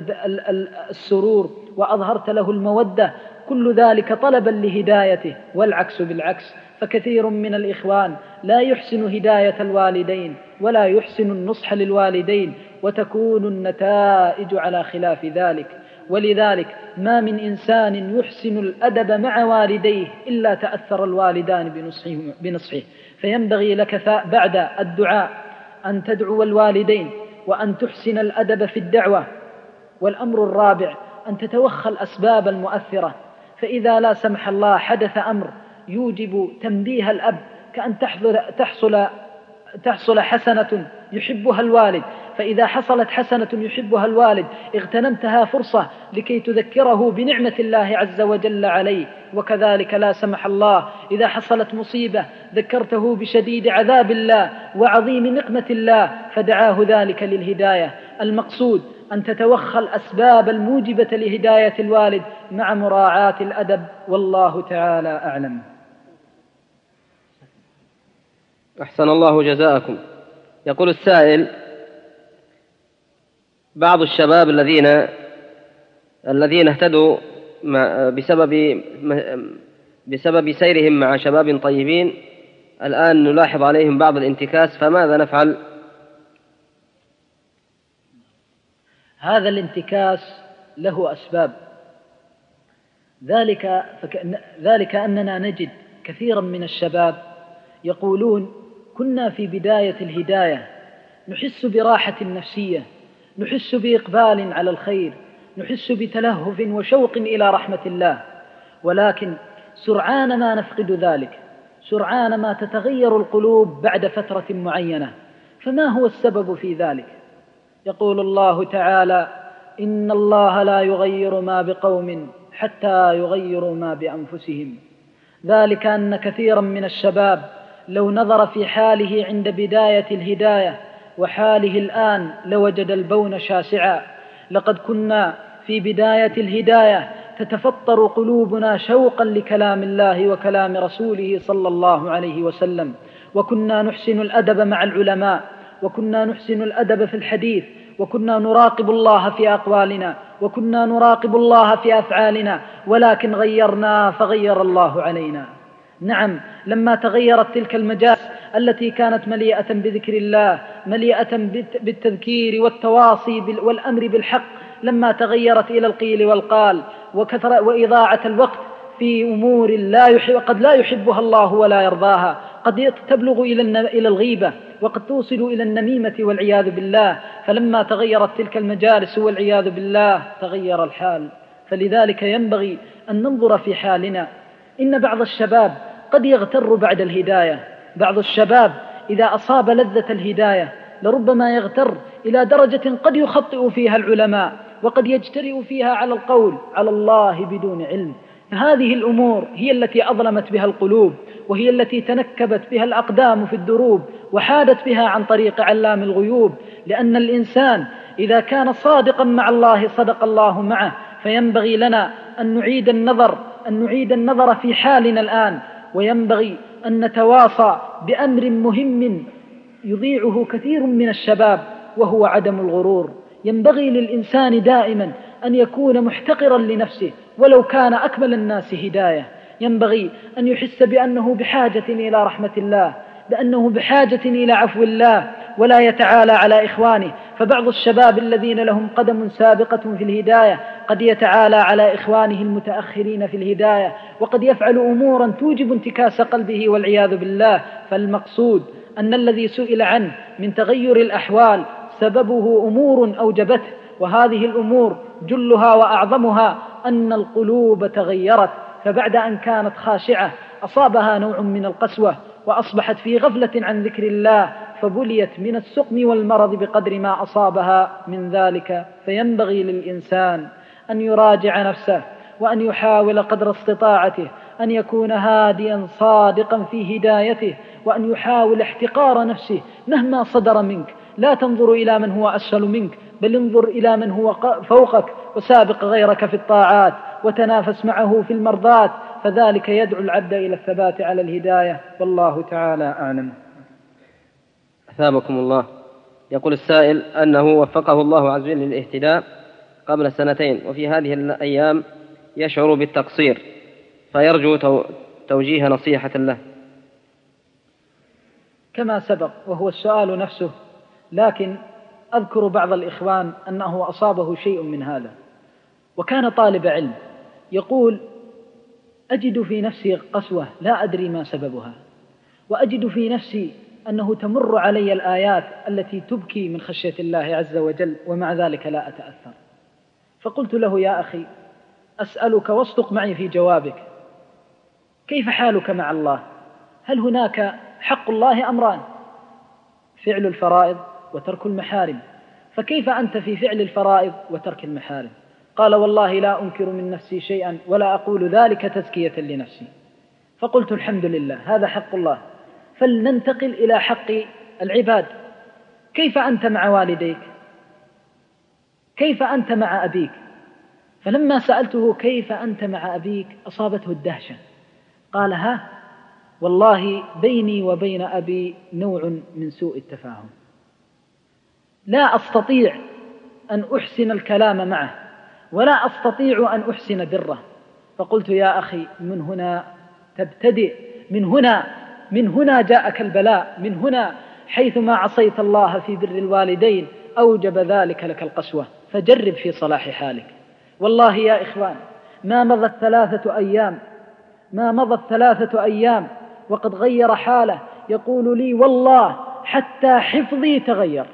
السرور وأظهرت له المودة، كل ذلك طلبا لهدايته، والعكس بالعكس. فكثير من الإخوان لا يحسن هداية الوالدين ولا يحسن النصح للوالدين، وتكون النتائج على خلاف ذلك. ولذلك ما من إنسان يحسن الأدب مع والديه إلا تأثر الوالدان بنصحه, بنصحه. فينبغي لك بعد الدعاء أن تدعو الوالدين وأن تحسن الأدب في الدعوة. والأمر الرابع أن تتوخى الأسباب المؤثرة، فإذا لا سمح الله حدث أمر يوجب تنبيه الأب، كأن تحصل, تحصل, تحصل حسنة يحبها الوالد، فإذا حصلت حسنة يحبها الوالد اغتنمتها فرصة لكي تذكره بنعمة الله عز وجل عليه. وكذلك لا سمح الله إذا حصلت مصيبة ذكرته بشديد عذاب الله وعظيم نقمة الله فدعاه ذلك للهداية. المقصود أن تتوخى الأسباب الموجبة لهداية الوالد مع مراعاة الأدب، والله تعالى أعلم. أحسن الله جزاءكم. يقول السائل: بعض الشباب الذين الذين اهتدوا بسبب بسبب سيرهم مع شباب طيبين الآن نلاحظ عليهم بعض الانتكاس، فماذا نفعل؟ هذا الانتكاس له أسباب، ذلك ذلك أننا نجد كثيرا من الشباب يقولون: كنا في بداية الهداية نحس براحة نفسية، نحس بإقبال على الخير، نحس بتلهف وشوق إلى رحمة الله، ولكن سرعان ما نفقد ذلك، سرعان ما تتغير القلوب بعد فترة معينة. فما هو السبب في ذلك؟ يقول الله تعالى: إن الله لا يغير ما بقوم حتى يغيروا ما بأنفسهم. ذلك أن كثيرا من الشباب لو نظر في حاله عند بداية الهداية وحاله الآن لوجد البون شاسعا. لقد كنا في بداية الهداية تتفطر قلوبنا شوقا لكلام الله وكلام رسوله صلى الله عليه وسلم، وكنا نحسن الأدب مع العلماء، وكنا نحسن الأدب في الحديث، وكنا نراقب الله في أقوالنا، وكنا نراقب الله في أفعالنا، ولكن غيرنا فغير الله علينا. نعم، لما تغيرت تلك المجالس التي كانت مليئة بذكر الله، مليئة بالتذكير والتواصي والأمر بالحق، لما تغيرت إلى القيل والقال وكثر وإضاعة الوقت في أمور لا يحب قد لا يحبها الله ولا يرضاها، قد تبلغ إلى الغيبة، وقد توصل إلى النميمة والعياذ بالله. فلما تغيرت تلك المجالس والعياذ بالله تغير الحال. فلذلك ينبغي أن ننظر في حالنا. إن بعض الشباب قد يغتر بعد الهداية، بعض الشباب إذا أصاب لذة الهداية لربما يغتر إلى درجة قد يخطئ فيها العلماء، وقد يجترئ فيها على القول على الله بدون علم. هذه الأمور هي التي أظلمت بها القلوب، وهي التي تنكبت بها الأقدام في الدروب، وحادت بها عن طريق علام الغيوب. لأن الإنسان إذا كان صادقا مع الله صدق الله معه. فينبغي لنا أن نعيد النظر أن نعيد النظر في حالنا الآن، وينبغي أن نتواصى بأمر مهم يضيعه كثير من الشباب، وهو عدم الغرور. ينبغي للإنسان دائما أن يكون محتقرا لنفسه ولو كان أكمل الناس هداية. ينبغي أن يحس بأنه بحاجة إلى رحمة الله، بأنه بحاجة إلى عفو الله، ولا يتعالى على إخوانه. فبعض الشباب الذين لهم قدم سابقة في الهداية قد يتعالى على إخوانه المتأخرين في الهداية، وقد يفعل أمورا توجب انتكاس قلبه والعياذ بالله. فالمقصود أن الذي سئل عنه من تغير الأحوال سببه أمور أوجبته، وهذه الأمور جلها وأعظمها أن القلوب تغيرت، فبعد أن كانت خاشعة أصابها نوع من القسوة، وأصبحت في غفلة عن ذكر الله، فبليت من السقم والمرض بقدر ما أصابها من ذلك. فينبغي للإنسان أن يراجع نفسه، وأن يحاول قدر استطاعته أن يكون هاديا صادقا في هدايته، وأن يحاول احتقار نفسه مهما صدر منك. لا تنظر إلى من هو أسفل منك، بل انظر إلى من هو فوقك، وسابق غيرك في الطاعات، وتنافس معه في المرضات، فذلك يدعو العبد إلى الثبات على الهداية. والله تعالى أعلم. أثابكم الله. يقول السائل أنه وفقه الله عز وجل للاهتداء قبل سنتين، وفي هذه الأيام يشعر بالتقصير، فيرجو توجيه نصيحة له. كما سبق وهو السؤال نفسه، لكن أذكر بعض الإخوان أنه أصابه شيء من هذا، وكان طالب علم يقول: أجد في نفسي قسوة لا أدري ما سببها، وأجد في نفسي أنه تمر علي الآيات التي تبكي من خشية الله عز وجل، ومع ذلك لا أتأثر. فقلت له: يا أخي، أسألك واصدق معي في جوابك، كيف حالك مع الله؟ هل هناك حق الله أمران: فعل الفرائض وترك المحارم، فكيف أنت في فعل الفرائض وترك المحارم؟ قال: والله لا أنكر من نفسي شيئا، ولا أقول ذلك تزكية لنفسي. فقلت: الحمد لله، هذا حق الله، فلننتقل إلى حق العباد. كيف أنت مع والديك؟ كيف أنت مع أبيك؟ فلما سألته كيف أنت مع أبيك أصابته الدهشة. قال: ها والله بيني وبين أبي نوع من سوء التفاهم، لا أستطيع أن أحسن الكلام معه ولا أستطيع أن أحسن بره. فقلت يا أخي من هنا تبتدئ، من هنا من هنا جاءك البلاء، من هنا حيثما عصيت الله في بر الوالدين أوجب ذلك لك القسوة، فجرب في صلاح حالك. والله يا إخوان ما مضت ثلاثة أيام ما مضت ثلاثة أيام وقد غير حاله، يقول لي والله حتى حفظي تغير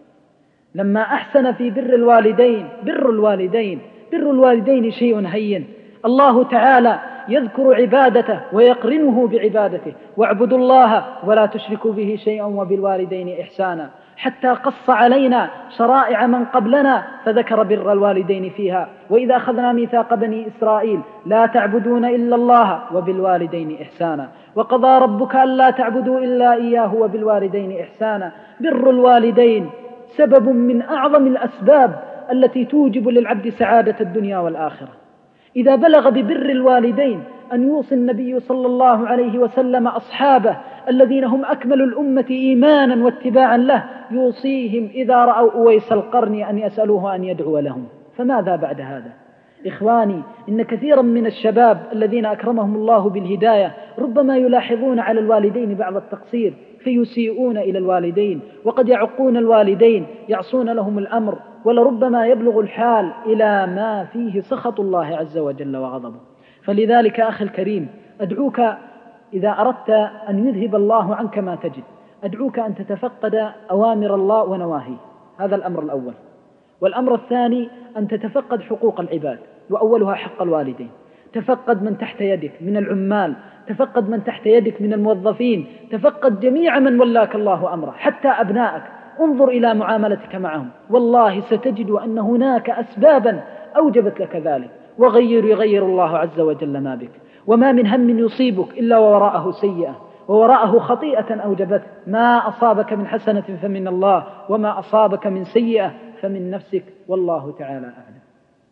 لما أحسن في بر الوالدين. بر الوالدين بر الوالدين شيء هين، الله تعالى يذكر عبادته ويقرنه بعبادته، واعبدوا الله ولا تشركوا به شيئا وبالوالدين إحسانا، حتى قص علينا شرائع من قبلنا فذكر بر الوالدين فيها. وإذا أخذنا ميثاق بني إسرائيل لا تعبدون إلا الله وبالوالدين إحسانا، وقضى ربك ألا تعبدوا إلا إياه وبالوالدين إحسانا. بر الوالدين سبب من أعظم الأسباب التي توجب للعبد سعادة الدنيا والآخرة. إذا بلغ ببر الوالدين أن يوصي النبي صلى الله عليه وسلم أصحابه الذين هم أكمل الأمة إيمانا واتباعا له، يوصيهم إذا رأوا أويس القرن أن يسألوه أن يدعو لهم، فماذا بعد هذا؟ إخواني إن كثيرا من الشباب الذين أكرمهم الله بالهداية ربما يلاحظون على الوالدين بعض التقصير فيسيئون إلى الوالدين، وقد يعقون الوالدين يعصون لهم الأمر، ولربما يبلغ الحال إلى ما فيه سخط الله عز وجل وغضبه. فلذلك أخي الكريم أدعوك إذا أردت أن يذهب الله عنك ما تجد، أدعوك أن تتفقد أوامر الله ونواهيه، هذا الأمر الأول. والأمر الثاني أن تتفقد حقوق العباد، وأولها حق الوالدين. تفقد من تحت يدك من العمال، تفقد من تحت يدك من الموظفين، تفقد جميع من ولاك الله أمره، حتى أبنائك، انظر إلى معاملتك معهم، والله ستجد أن هناك أسبابا أوجبت لك ذلك، وغير يغير الله عز وجل ما بك. وما من هم يصيبك إلا ووراءه سيئة، ووراءه خطيئة أوجبته. ما أصابك من حسنة فمن الله، وما أصابك من سيئة فمن نفسك، والله تعالى أعلم.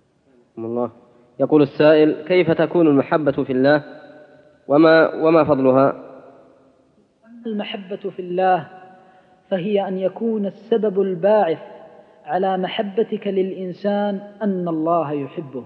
الله. يقول السائل: كيف تكون المحبة في الله وما, وما فضلها؟ المحبة في الله فهي أن يكون السبب الباعث على محبتك للإنسان أن الله يحبه،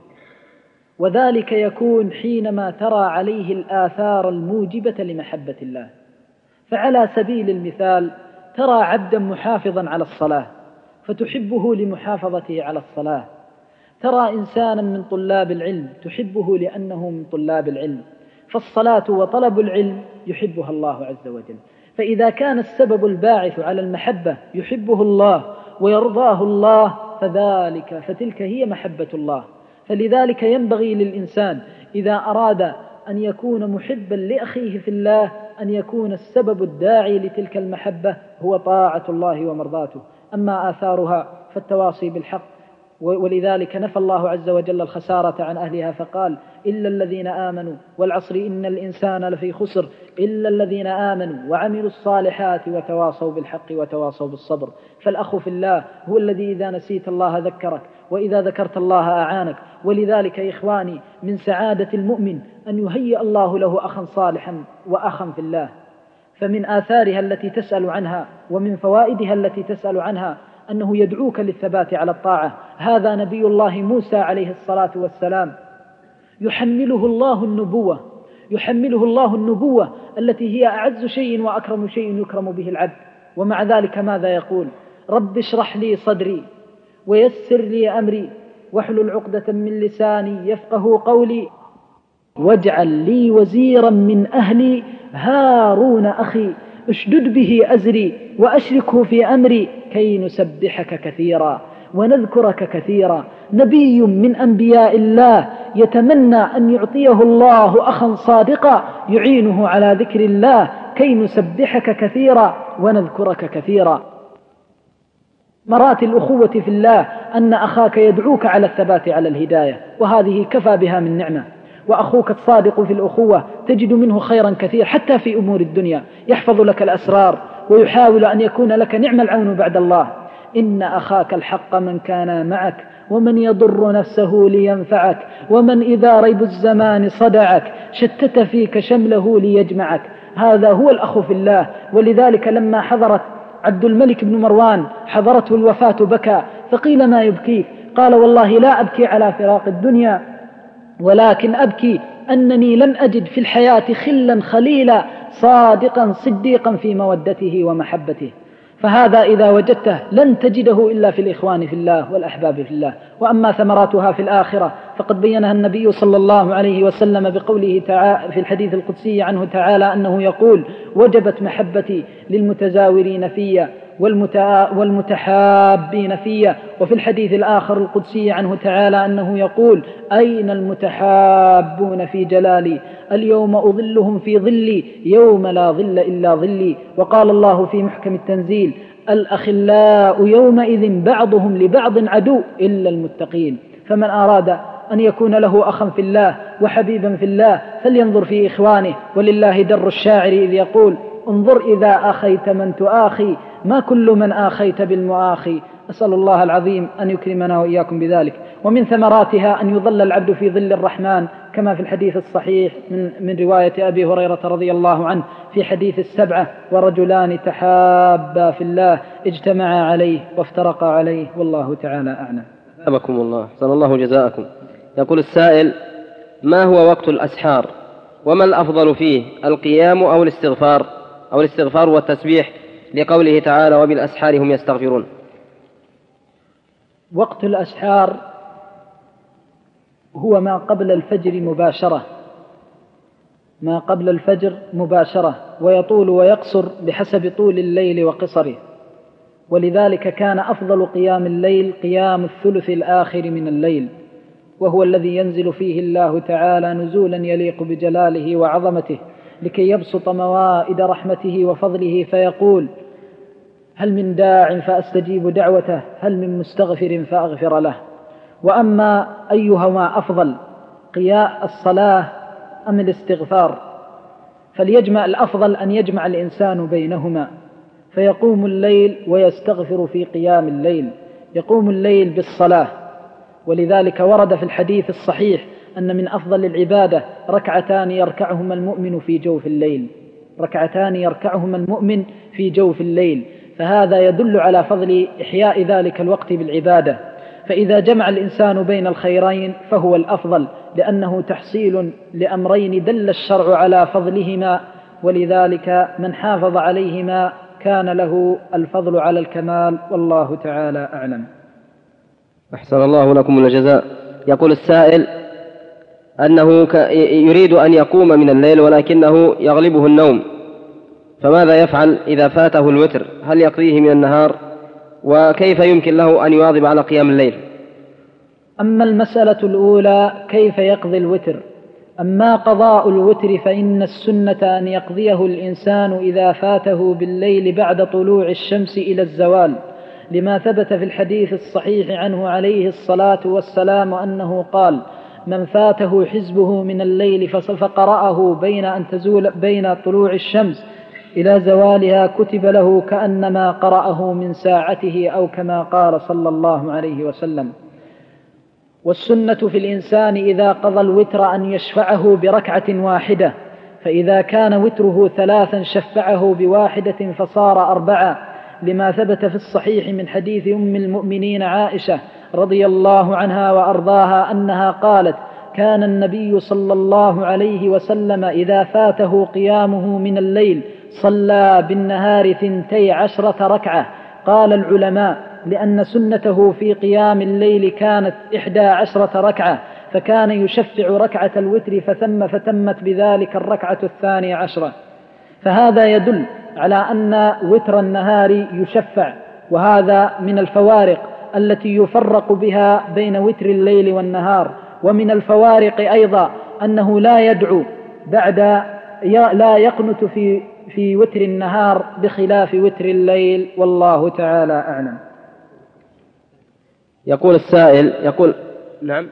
وذلك يكون حينما ترى عليه الآثار الموجبة لمحبة الله. فعلى سبيل المثال ترى عبدا محافظا على الصلاة فتحبه لمحافظته على الصلاة، ترى إنسانا من طلاب العلم تحبه لأنه من طلاب العلم، فالصلاة وطلب العلم يحبها الله عز وجل. فإذا كان السبب الباعث على المحبة يحبه الله ويرضاه الله فذلك فتلك هي محبة الله. فلذلك ينبغي للإنسان إذا أراد أن يكون محبا لأخيه في الله أن يكون السبب الداعي لتلك المحبة هو طاعة الله ومرضاته. أما آثارها فالتواصي بالحق، ولذلك نفى الله عز وجل الخسارة عن أهلها فقال: إلا الذين آمنوا والعصر إن الإنسان لفي خسر إلا الذين آمنوا وعملوا الصالحات وتواصوا بالحق وتواصوا بالصبر. فالأخ في الله هو الذي إذا نسيت الله ذكرك، وإذا ذكرت الله أعانك. ولذلك إخواني من سعادة المؤمن أن يهيئ الله له أخا صالحا وأخا في الله. فمن آثارها التي تسأل عنها ومن فوائدها التي تسأل عنها أنه يدعوك للثبات على الطاعة. هذا نبي الله موسى عليه الصلاة والسلام يحمله الله النبوة يحمله الله النبوة التي هي أعز شيء وأكرم شيء يكرم به العبد، ومع ذلك ماذا يقول؟ رب اشرح لي صدري ويسر لي أمري واحلل عقدة من لساني يفقه قولي واجعل لي وزيرا من أهلي هارون أخي اشدد به أزري وأشركه في أمري كي نسبحك كثيرا ونذكرك كثيرا. نبي من أنبياء الله يتمنى أن يعطيه الله أخا صادقا يعينه على ذكر الله كي نسبحك كثيرا ونذكرك كثيرا. مرات الأخوة في الله أن أخاك يدعوك على الثبات على الهداية، وهذه كفى بها من نعمة. وأخوك الصادق في الأخوة تجد منه خيرا كثير حتى في أمور الدنيا، يحفظ لك الأسرار ويحاول أن يكون لك نعم العون بعد الله. إن أخاك الحق من كان معك ومن يضر نفسه لينفعك ومن إذا ريب الزمان صدعك شتت فيك شمله ليجمعك. هذا هو الأخ في الله. ولذلك لما حضرت عبد الملك بن مروان حضرته الوفاة بكى، فقيل ما يبكيك؟ قال والله لا أبكي على فراق الدنيا، ولكن أبكي أنني لم أجد في الحياة خلا خليلا صادقا صديقا في مودته ومحبته. فهذا إذا وجدته لن تجده إلا في الإخوان في الله والأحباب في الله. وأما ثمراتها في الآخرة فقد بينها النبي صلى الله عليه وسلم بقوله تعالى في الحديث القدسي عنه تعالى أنه يقول: وجبت محبتي للمتزاورين في والمتحابين في. وفي الحديث الآخر القدسي عنه تعالى أنه يقول: أين المتحابون في جلالي؟ اليوم أظلهم في ظلي يوم لا ظل إلا ظلي. وقال الله في محكم التنزيل: الأخلاء يومئذ بعضهم لبعض عدو إلا المتقين. فمن أراد أن يكون له أخا في الله وحبيبا في الله فلينظر في إخوانه. ولله در الشاعر إذ يقول: انظر إذا آخيت من تآخي ما كل من آخيت بالمؤاخي. أسأل الله العظيم أن يكرمنا وإياكم بذلك. ومن ثمراتها أن يظل العبد في ظل الرحمن كما في الحديث الصحيح من, من رواية أبي هريرة رضي الله عنه في حديث السبعة: ورجلان تحابا في الله اجتمعا عليه وافترقا عليه والله تعالى أعلم. أثابكم الله، صلى الله جزاءكم. يقول السائل: ما هو وقت الأسحار؟ وما الأفضل فيه، القيام أو الاستغفار أو الاستغفار والتسبيح، لقوله تعالى: وبالأسحار هم يستغفرون؟ وقت الأسحار هو ما قبل الفجر مباشرة، ما قبل الفجر مباشرة، ويطول ويقصر بحسب طول الليل وقصره. ولذلك كان أفضل قيام الليل قيام الثلث الآخر من الليل، وهو الذي ينزل فيه الله تعالى نزولا يليق بجلاله وعظمته لكي يبسط موائد رحمته وفضله فيقول: هل من داع فأستجيب دعوته، هل من مستغفر فأغفر له. وأما أيهما أفضل، قياء الصلاة أم الاستغفار؟ فليجمع الأفضل أن يجمع الإنسان بينهما، فيقوم الليل ويستغفر في قيام الليل، يقوم الليل بالصلاة. ولذلك ورد في الحديث الصحيح أن من أفضل العبادة ركعتان يركعهما المؤمن في جوف الليل، ركعتان يركعهما المؤمن في جوف الليل. فهذا يدل على فضل إحياء ذلك الوقت بالعبادة. فإذا جمع الإنسان بين الخيرين فهو الأفضل، لأنه تحصيل لأمرين دل الشرع على فضلهما، ولذلك من حافظ عليهما كان له الفضل على الكمال، والله تعالى أعلم. أحسن الله لكم الجزاء. يقول السائل أنه يريد أن يقوم من الليل ولكنه يغلبه النوم، فماذا يفعل إذا فاته الوتر؟ هل يقضيه من النهار؟ وكيف يمكن له أن يواظب على قيام الليل؟ أما المسألة الأولى كيف يقضي الوتر، أما قضاء الوتر فإن السنة أن يقضيه الإنسان إذا فاته بالليل بعد طلوع الشمس إلى الزوال، لما ثبت في الحديث الصحيح عنه عليه الصلاة والسلام أنه قال: من فاته حزبه من الليل فقرأه بين أن تزول بين طلوع الشمس إلى زوالها كتب له كأنما قرأه من ساعته، أو كما قال صلى الله عليه وسلم. والسنة في الإنسان إذا قضى الوتر أن يشفعه بركعة واحدة، فإذا كان وتره ثلاثا شفعه بواحدة فصار أربعة، لما ثبت في الصحيح من حديث أم المؤمنين عائشة رضي الله عنها وأرضاها أنها قالت: كان النبي صلى الله عليه وسلم إذا فاته قيامه من الليل صلى بالنهار ثنتي عشرة ركعة. قال العلماء: لأن سنته في قيام الليل كانت إحدى عشرة ركعة، فكان يشفع ركعة الوتر فثم فتمت بذلك الركعة الثانية عشرة. فهذا يدل على أن وتر النهار يشفع، وهذا من الفوارق التي يفرق بها بين وتر الليل والنهار. ومن الفوارق أيضا أنه لا يدعو بعد لا يقنت في في وتر النهار بخلاف وتر الليل، والله تعالى أعلم. يقول السائل يقول نعم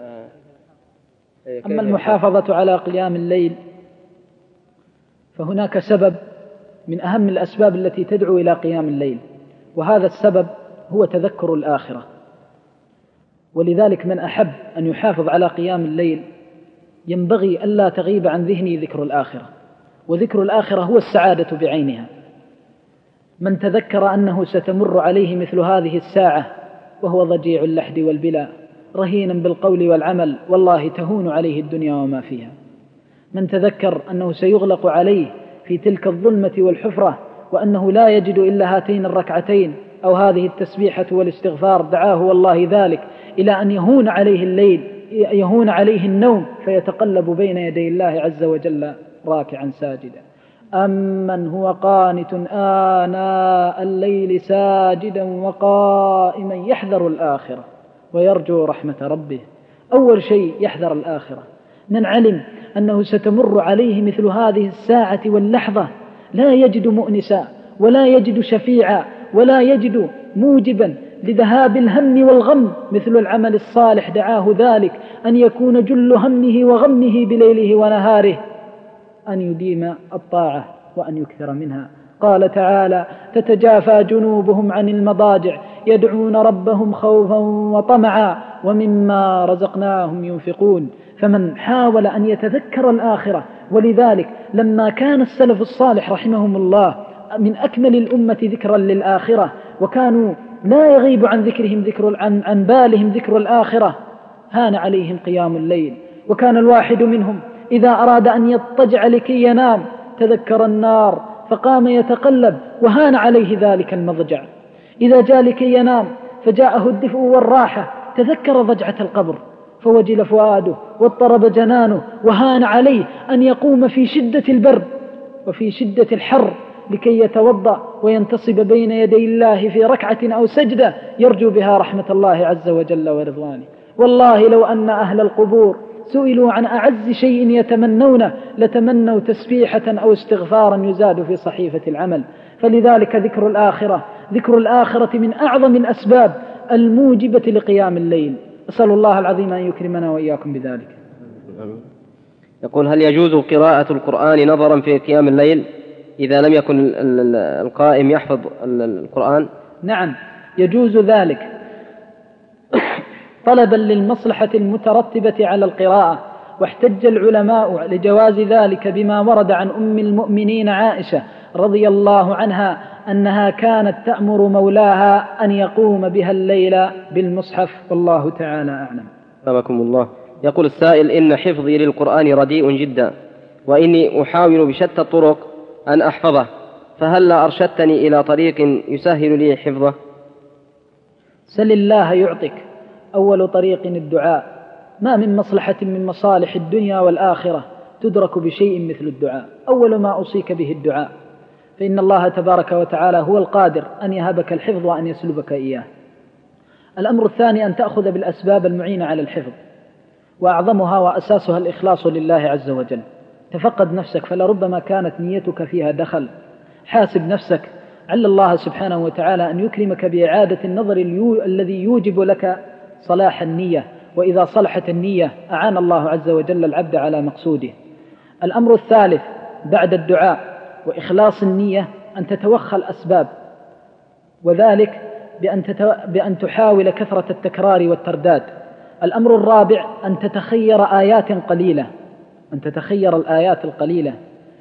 أما المحافظة على قيام الليل فهناك سبب من أهم الأسباب التي تدعو إلى قيام الليل، وهذا السبب هو تذكر الآخرة. ولذلك من أحب أن يحافظ على قيام الليل ينبغي ألا تغيب عن ذهنه ذكر الآخرة. وذكر الآخرة هو السعادة بعينها. من تذكر أنه ستمر عليه مثل هذه الساعة وهو ضجيع اللحد والبلا رهينا بالقول والعمل، والله تهون عليه الدنيا وما فيها. من تذكر أنه سيغلق عليه في تلك الظلمة والحفرة وأنه لا يجد إلا هاتين الركعتين أو هذه التسبيحة والاستغفار، دعاه والله ذلك إلى أن يهون عليه الليل، يهون عليه النوم، فيتقلب بين يدي الله عز وجل راكعا ساجدا. أمن هو قانت آناء الليل ساجدا وقائما يحذر الآخرة ويرجو رحمة ربه. أول شيء يحذر الآخرة. من علم أنه ستمر عليه مثل هذه الساعة واللحظة لا يجد مؤنسا ولا يجد شفيعا ولا يجد موجبا لذهاب الهم والغم مثل العمل الصالح، دعاه ذلك أن يكون جل همه وغمه بليله ونهاره أن يديم الطاعة وأن يكثر منها. قال تعالى: تتجافى جنوبهم عن المضاجع يدعون ربهم خوفا وطمعا ومما رزقناهم ينفقون. فمن حاول أن يتذكر الآخرة، ولذلك لما كان السلف الصالح رحمهم الله من أكمل الأمة ذكرا للآخرة، وكانوا لا يغيب عن ذكرهم ذكر عن, عن بالهم ذكر الآخرة، هان عليهم قيام الليل. وكان الواحد منهم إذا أراد أن يضطجع لكي ينام تذكر النار فقام يتقلب وهان عليه ذلك المضجع. إذا جاء لكي ينام فجاءه الدفء والراحة تذكر ضجعة القبر فوجل فؤاده واضطرب جنانه، وهان عليه أن يقوم في شدة البرد وفي شدة الحر لكي يتوضأ وينتصب بين يدي الله في ركعة أو سجدة يرجو بها رحمة الله عز وجل ورضوانه. والله لو أن أهل القبور سئلوا عن أعز شيء يتمنونه لتمنوا تسبيحة أو استغفارا يزاد في صحيفة العمل. فلذلك ذكر الآخرة ذكر الآخرة من أعظم الأسباب الموجبة لقيام الليل. أسأل الله العظيم أن يكرمنا وإياكم بذلك. يقول: هل يجوز قراءة القرآن نظرا في قيام الليل إذا لم يكن القائم يحفظ القرآن؟ نعم يجوز ذلك طلبا للمصلحة المترتبة على القراءة. واحتج العلماء لجواز ذلك بما ورد عن أم المؤمنين عائشة رضي الله عنها أنها كانت تأمر مولاها أن يقوم بها الليل بالمصحف، والله تعالى أعلم. رحمكم الله. يقول السائل: إن حفظي للقرآن رديء جدا، وإني أحاول بشتى الطرق أن أحفظه، فهل أرشدتني إلى طريق يسهل لي حفظه؟ سل الله يعطك. أول طريق الدعاء. ما من مصلحة من مصالح الدنيا والآخرة تدرك بشيء مثل الدعاء. أول ما أوصيك به الدعاء، فإن الله تبارك وتعالى هو القادر أن يهبك الحفظ وأن يسلبك إياه. الأمر الثاني أن تأخذ بالأسباب المعينة على الحفظ، وأعظمها وأساسها الإخلاص لله عز وجل. تفقد نفسك، فلربما كانت نيتك فيها دخل. حاسب نفسك، عل الله سبحانه وتعالى أن يكرمك بإعادة النظر الذي يوجب لك صلاح النية، وإذا صلحت النية أعان الله عز وجل العبد على مقصوده. الأمر الثالث بعد الدعاء وإخلاص النية أن تتوخى الأسباب، وذلك بأن, تتو... بأن تحاول كثرة التكرار والترداد. الأمر الرابع أن تتخير آيات قليلة، أن تتخير الآيات القليلة.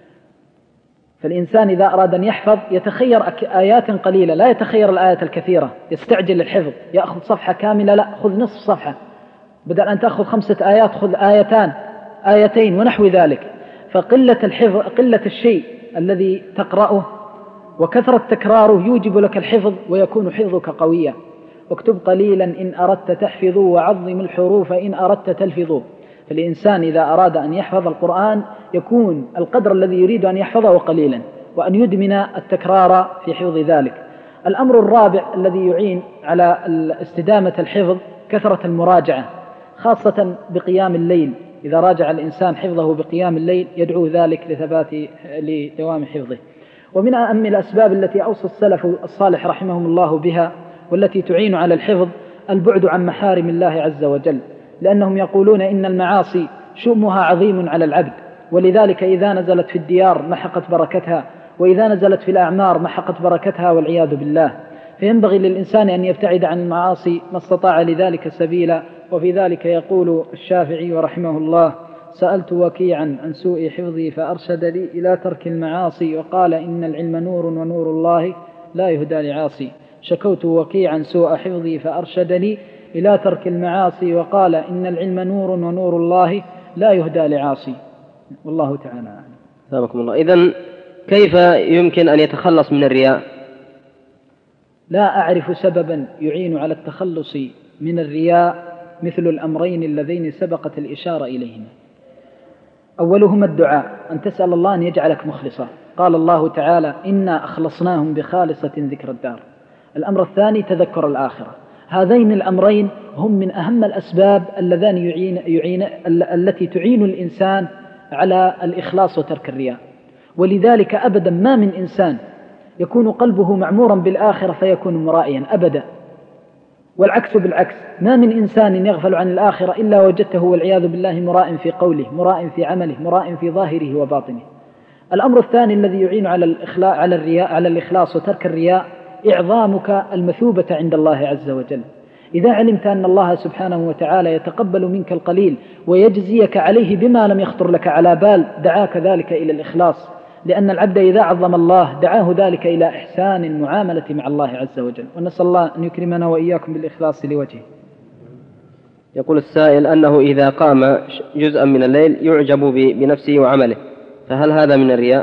فالإنسان إذا أراد أن يحفظ يتخير آيات قليلة، لا يتخير الآيات الكثيرة، يستعجل الحفظ، يأخذ صفحة كاملة، لا، خذ نصف صفحة، بدل أن تأخذ خمسة آيات خذ آيتان آيتين ونحو ذلك. فقلة الحفظ قلة الشيء الذي تقرأه وكثرة تكراره يوجب لك الحفظ ويكون حفظك قويا. واكتب قليلا إن أردت تحفظ، وعظم الحروف إن أردت تلفظ. فالإنسان إذا أراد أن يحفظ القرآن يكون القدر الذي يريد أن يحفظه قليلا، وأن يدمن التكرار في حفظ ذلك. الأمر الرابع الذي يعين على استدامة الحفظ كثرة المراجعة، خاصة بقيام الليل. إذا راجع الإنسان حفظه بقيام الليل يدعو ذلك لثبات لدوام حفظه. ومن أهم الأسباب التي أوصى السلف الصالح رحمهم الله بها والتي تعين على الحفظ البعد عن محارم الله عز وجل، لأنهم يقولون إن المعاصي شؤمها عظيم على العبد، ولذلك إذا نزلت في الديار محقت بركتها، وإذا نزلت في الأعمار محقت بركتها والعياذ بالله. فينبغي للإنسان أن يبتعد عن المعاصي ما استطاع لذلك سبيلا. وفي ذلك يقول الشافعي ورحمه الله: سألت وكيعا عن سوء حفظي فأرشد لي إلى ترك المعاصي وقال إن العلم نور ونور الله لا يهدى لعاصي. شكوت وكيعا سوء حفظي فأرشد لي إلى ترك المعاصي وقال إن العلم نور ونور الله لا يهدى لعاصي. والله تعالى أعلم. ثابكم الله. إذن كيف يمكن أن يتخلص من الرياء؟ لا أعرف سببا يعين على التخلص من الرياء مثل الأمرين اللذين سبقت الإشارة إليهما. أولهما الدعاء، أن تسأل الله أن يجعلك مخلصا، قال الله تعالى إنا أخلصناهم بخالصة ذكر الدار. الأمر الثاني تذكر الآخرة. هذين الأمرين هم من أهم الأسباب اللذان يعين يعين التي تعين الإنسان على الإخلاص وترك الرياء. ولذلك أبدا ما من إنسان يكون قلبه معمورا بالآخرة فيكون مرائيا أبدا، والعكس بالعكس، ما من إنسان يغفل عن الآخرة إلا وجدته والعياذ بالله مراء في قوله، مراء في عمله، مراء في ظاهره وباطنه. الأمر الثاني الذي يعين على الإخلاص على الرياء على الإخلاص وترك الرياء إعظامك المثوبة عند الله عز وجل. إذا علمت أن الله سبحانه وتعالى يتقبل منك القليل ويجزيك عليه بما لم يخطر لك على بال، دعاك ذلك إلى الإخلاص، لأن العبد إذا عظم الله دعاه ذلك إلى إحسان المعاملة مع الله عز وجل. ونسأل الله أن يكرمنا وإياكم بالإخلاص لوجهه. يقول السائل أنه إذا قام جزءا من الليل يعجب بنفسه وعمله، فهل هذا من الرياء؟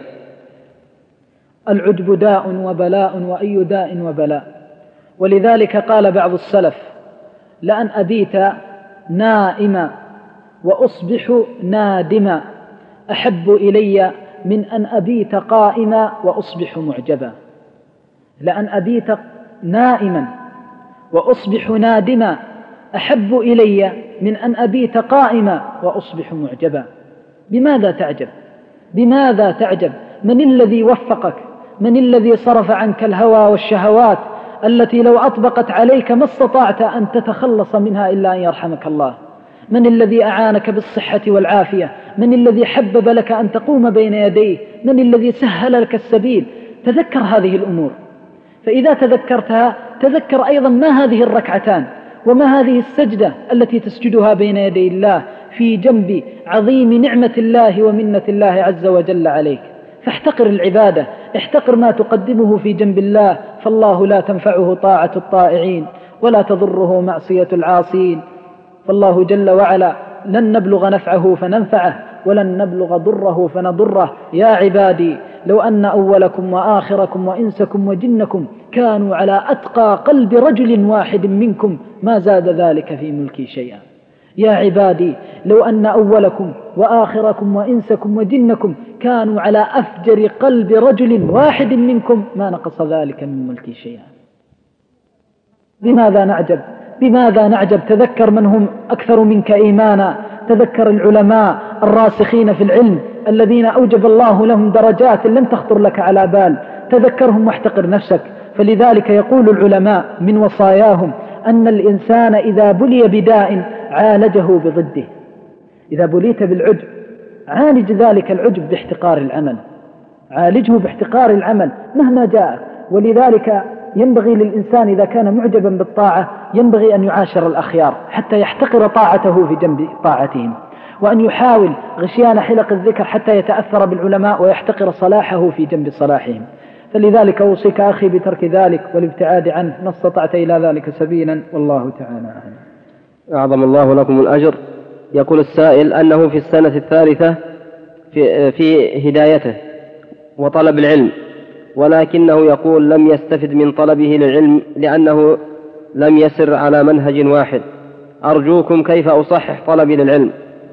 العجب داء وبلاء وأي داء وبلاء. ولذلك قال بعض السلف لأن أبيت نائما وأصبح نادما أحب إلي من أن أبيت قائما وأصبح معجبا. لأن أبيت نائما وأصبح نادما أحب إلي من أن أبيت قائما وأصبح معجبا. بماذا تعجب؟ بماذا تعجب؟ من الذي وفقك؟ من الذي صرف عنك الهوى والشهوات التي لو أطبقت عليك ما استطعت أن تتخلص منها إلا أن يرحمك الله؟ من الذي أعانك بالصحة والعافية؟ من الذي حبب لك أن تقوم بين يديه؟ من الذي سهل لك السبيل؟ تذكر هذه الأمور، فإذا تذكرتها تذكر أيضا ما هذه الركعتان وما هذه السجدة التي تسجدها بين يدي الله في جنب عظيم نعمة الله ومنة الله عز وجل عليك. فاحتقر العبادة، احتقر ما تقدمه في جنب الله، فالله لا تنفعه طاعة الطائعين ولا تضره معصية العاصين. فالله جل وعلا لن نبلغ نفعه فننفعه ولن نبلغ ضره فنضره. يا عبادي لو أن أولكم وآخركم وإنسكم وجنكم كانوا على أتقى قلب رجل واحد منكم ما زاد ذلك في ملكي شيئا. يا عبادي لو أن أولكم وآخركم وإنسكم وجنكم كانوا على أفجر قلب رجل واحد منكم ما نقص ذلك من ملكي شيئا. بماذا نعجب؟ بماذا نعجب؟ تذكر من هم أكثر منك إيمانا، تذكر العلماء الراسخين في العلم الذين أوجب الله لهم درجات لم تخطر لك على بال، تذكرهم واحتقر نفسك. فلذلك يقول العلماء من وصاياهم أن الإنسان إذا بلي بداء عالجه بضده. إذا بليت بالعجب عالج ذلك العجب باحتقار العمل، عالجه باحتقار العمل مهما جاء. ولذلك ينبغي للإنسان إذا كان معجبا بالطاعة ينبغي أن يعاشر الأخيار حتى يحتقر طاعته في جنب طاعتهم، وأن يحاول غشيان حلق الذكر حتى يتأثر بالعلماء ويحتقر صلاحه في جنب صلاحهم. فلذلك أوصيك أخي بترك ذلك والابتعاد عنه ما استطعت إلى ذلك سبيلا، والله تعالى أعلم. أعظم الله لكم الأجر. يقول السائل أنه في السنة الثالثة في, في هدايته وطلب العلم، ولكنه يقول لم يستفد من طلبه للعلم لأنه لم يسر على منهج واحد. أرجوكم كيف أصحح طلبي للعلم؟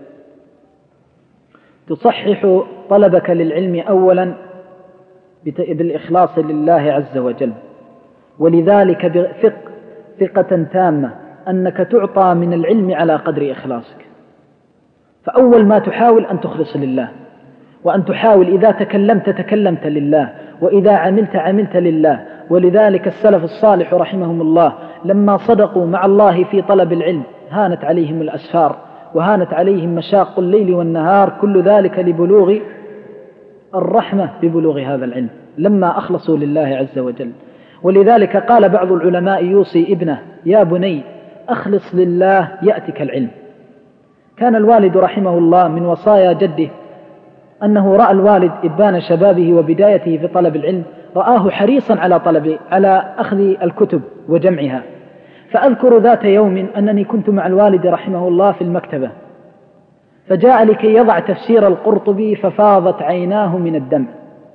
تصحح طلبك للعلم أولا بالإخلاص لله عز وجل، ولذلك بثق ثقة تامة أنك تعطى من العلم على قدر إخلاصك. فأول ما تحاول أن تخلص لله، وأن تحاول إذا تكلمت تكلمت لله، وإذا عملت عملت لله. ولذلك السلف الصالح رحمهم الله لما صدقوا مع الله في طلب العلم هانت عليهم الأسفار وهانت عليهم مشاق الليل والنهار، كل ذلك لبلوغ الرحمة ببلوغ هذا العلم لما أخلصوا لله عز وجل. ولذلك قال بعض العلماء يوصي ابنه: يا بني أخلص لله يأتك العلم. كان الوالد رحمه الله من وصايا جده أنه رأى الوالد إبان شبابه وبدايته في طلب العلم، رآه حريصا على طلب على أخذ الكتب وجمعها. فأذكر ذات يوم أنني كنت مع الوالد رحمه الله في المكتبة، فجاء لكي يضع تفسير القرطبي ففاضت عيناه من الدمع،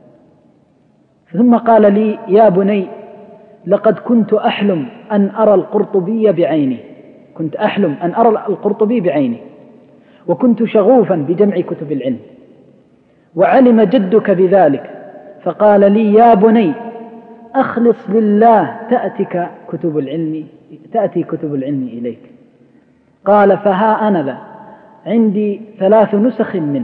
ثم قال لي: يا بني، لقد كنت أحلم أن أرى القرطبي بعيني، كنت أحلم أن أرى القرطبي بعيني، وكنت شغوفا بجمع كتب العلم، وعلم جدك بذلك فقال لي: يا بني، أخلص لله تأتك كتب العلم تأتي كتب العلم إليك. قال: فها أنا ذا عندي ثلاث نسخ منه،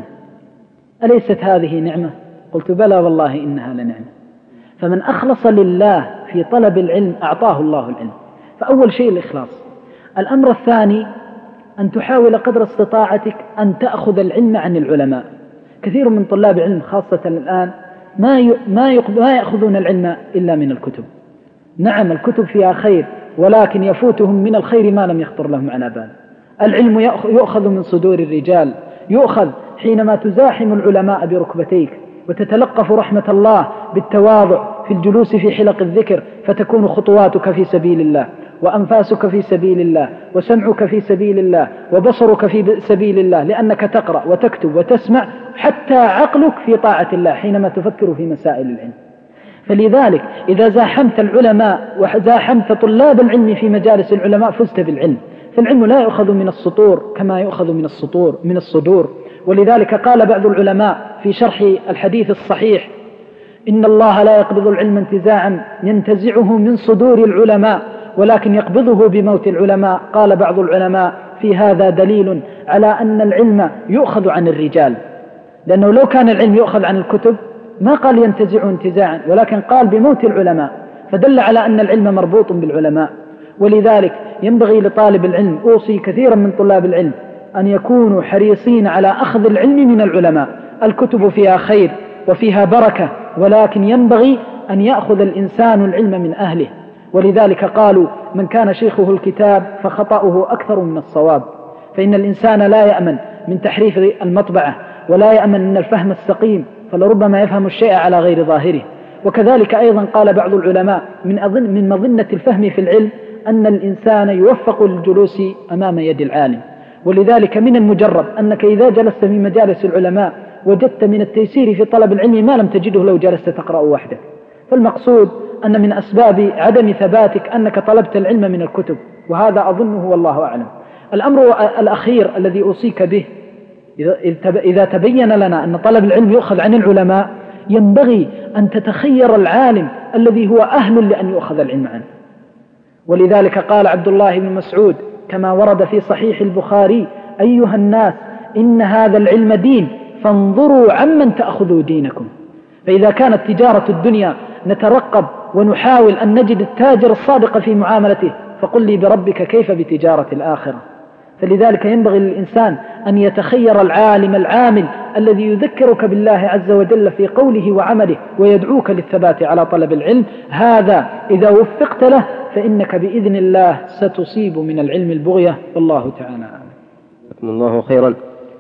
أليست هذه نعمة؟ قلت: بلى والله إنها لنعمة. فمن أخلص لله في طلب العلم أعطاه الله العلم. فأول شيء الإخلاص. الأمر الثاني أن تحاول قدر استطاعتك أن تأخذ العلم عن العلماء. كثير من طلاب العلم خاصة الآن ما ما يأخذون العلم إلا من الكتب. نعم الكتب فيها خير، ولكن يفوتهم من الخير ما لم يخطر لهم على بال. العلم يؤخذ من صدور الرجال، يؤخذ حينما تزاحم العلماء بركبتيك وتتلقف رحمة الله بالتواضع في الجلوس في حلق الذكر، فتكون خطواتك في سبيل الله، وأنفاسك في سبيل الله، وسمعك في سبيل الله، وبصرك في سبيل الله، لأنك تقرأ وتكتب وتسمع، حتى عقلك في طاعة الله حينما تفكر في مسائل العلم. فلذلك إذا زاحمت العلماء وزاحمت طلاب العلم في مجالس العلماء فزت بالعلم. فالعلم لا يؤخذ من السطور كما يؤخذ من السطور من الصدور. ولذلك قال بعض العلماء في شرح الحديث الصحيح: إن الله لا يقبض العلم انتزاعا ينتزعه من صدور العلماء، ولكن يقبضه بموت العلماء. قال بعض العلماء: في هذا دليل على أن العلم يؤخذ عن الرجال، لأنه لو كان العلم يؤخذ عن الكتب ما قال ينتزعه انتزاعا، ولكن قال بموت العلماء، فدل على أن العلم مربوط بالعلماء. ولذلك ينبغي لطالب العلم، أوصي كثيرا من طلاب العلم أن يكونوا حريصين على أخذ العلم من العلماء. الكتب فيها خير وفيها بركة، ولكن ينبغي أن يأخذ الإنسان العلم من أهله. ولذلك قالوا: من كان شيخه الكتاب فخطأه أكثر من الصواب. فإن الإنسان لا يأمن من تحريف المطبعة، ولا يأمن من الفهم السقيم، فلربما يفهم الشيء على غير ظاهره. وكذلك أيضا قال بعض العلماء: من أظن من مظنة الفهم في العلم أن الإنسان يوفق للجلوس أمام يد العالم. ولذلك من المجرب أنك إذا جلست في مجالس العلماء وجدت من التيسير في طلب العلم ما لم تجده لو جلست تقرأ وحدك. فالمقصود أن من أسباب عدم ثباتك أنك طلبت العلم من الكتب، وهذا أظنه والله أعلم. الأمر الأخير الذي أوصيك به: إذا تبين لنا أن طلب العلم يؤخذ عن العلماء، ينبغي أن تتخير العالم الذي هو أهل لأن يؤخذ العلم عنه. ولذلك قال عبد الله بن مسعود كما ورد في صحيح البخاري: أيها الناس، إن هذا العلم دين، فانظروا عمن تأخذوا دينكم. فإذا كانت تجارة الدنيا نترقب ونحاول أن نجد التاجر الصادق في معاملته، فقل لي بربك كيف بتجارة الآخرة؟ فلذلك ينبغي للإنسان أن يتخير العالم العامل الذي يذكرك بالله عز وجل في قوله وعمله ويدعوك للثبات على طلب العلم. هذا إذا وفقت له فإنك بإذن الله ستصيب من العلم البغية، والله تعالى أعلم. جزاكم الله خيرا.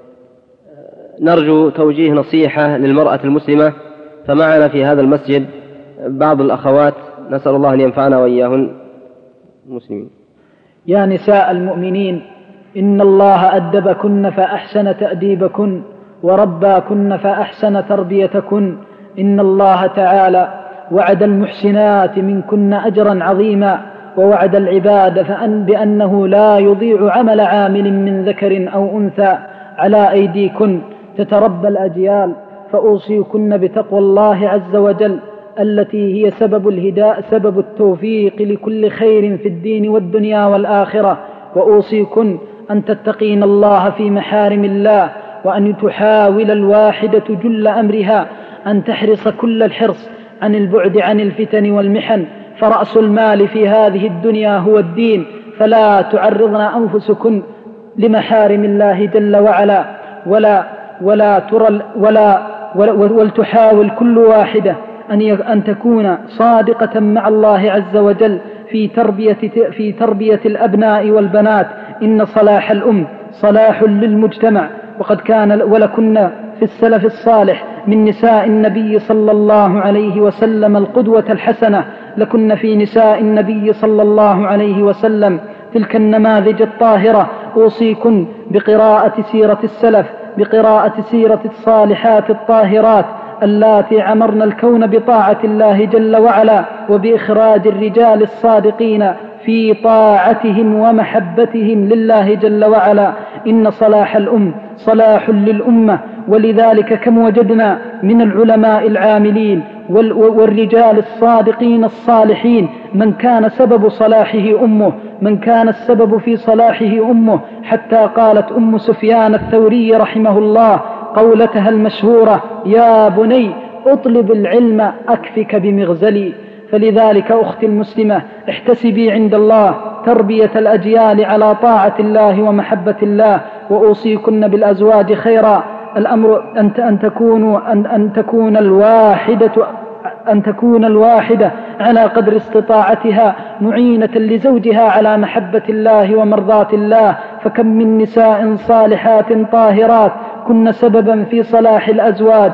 نرجو توجيه نصيحة للمرأة المسلمة، فمعنا في هذا المسجد بعض الأخوات، نسأل الله أن ينفعنا وإياهن المسلمين. يا نساء المؤمنين، إن الله أدبكن فأحسن تأديبكن، ورباكن فأحسن تربيتكن. إن الله تعالى وعد المحسنات منكن أجرا عظيما، ووعد العباد فأن بأنه لا يضيع عمل عامل من ذكر أو أنثى على أيديكن تتربى الأجيال. فأوصيكن بتقوى الله عز وجل التي هي سبب الهداء سبب التوفيق لكل خير في الدين والدنيا والآخرة. وأوصيكن أن تتقين الله في محارم الله، وأن تحاول الواحدة جل أمرها أن تحرص كل الحرص عن البعد عن الفتن والمحن، فرأس المال في هذه الدنيا هو الدين. فلا تعرضن أنفسكن لمحارم الله جل وعلا، ولا ولا ترى ولا ولتحاول كل واحدة أن أن تكون صادقة مع الله عز وجل في تربية في تربية الأبناء والبنات. إن صلاح الأم صلاح للمجتمع. وقد كان ولكن في السلف الصالح من نساء النبي صلى الله عليه وسلم القدوة الحسنة، لكن في نساء النبي صلى الله عليه وسلم تلك النماذج الطاهرة. أوصيكن بقراءة سيرة السلف، بقراءة سيرة الصالحات الطاهرات اللاتي عمرن الكون بطاعة الله جل وعلا، وبإخراج الرجال الصادقين في طاعتهم ومحبتهم لله جل وعلا. إن صلاح الأم صلاح للأمة، ولذلك كم وجدنا من العلماء العاملين والرجال الصادقين الصالحين من كان سبب صلاحه أمه، من كان السبب في صلاحه أمه، حتى قالت أم سفيان الثوري رحمه الله قولتها المشهورة: يا بني اطلب العلم أكفك بمغزلي. فلذلك أختي المسلمة احتسبي عند الله تربية الأجيال على طاعة الله ومحبة الله، وأوصيكن بالأزواج خيرا. الأمر أن تكونوا أن أن تكون الواحدة أن تكون الواحدة على قدر استطاعتها معينة لزوجها على محبة الله ومرضاة الله. فكم من نساء صالحات طاهرات كن سببا في صلاح الأزواج،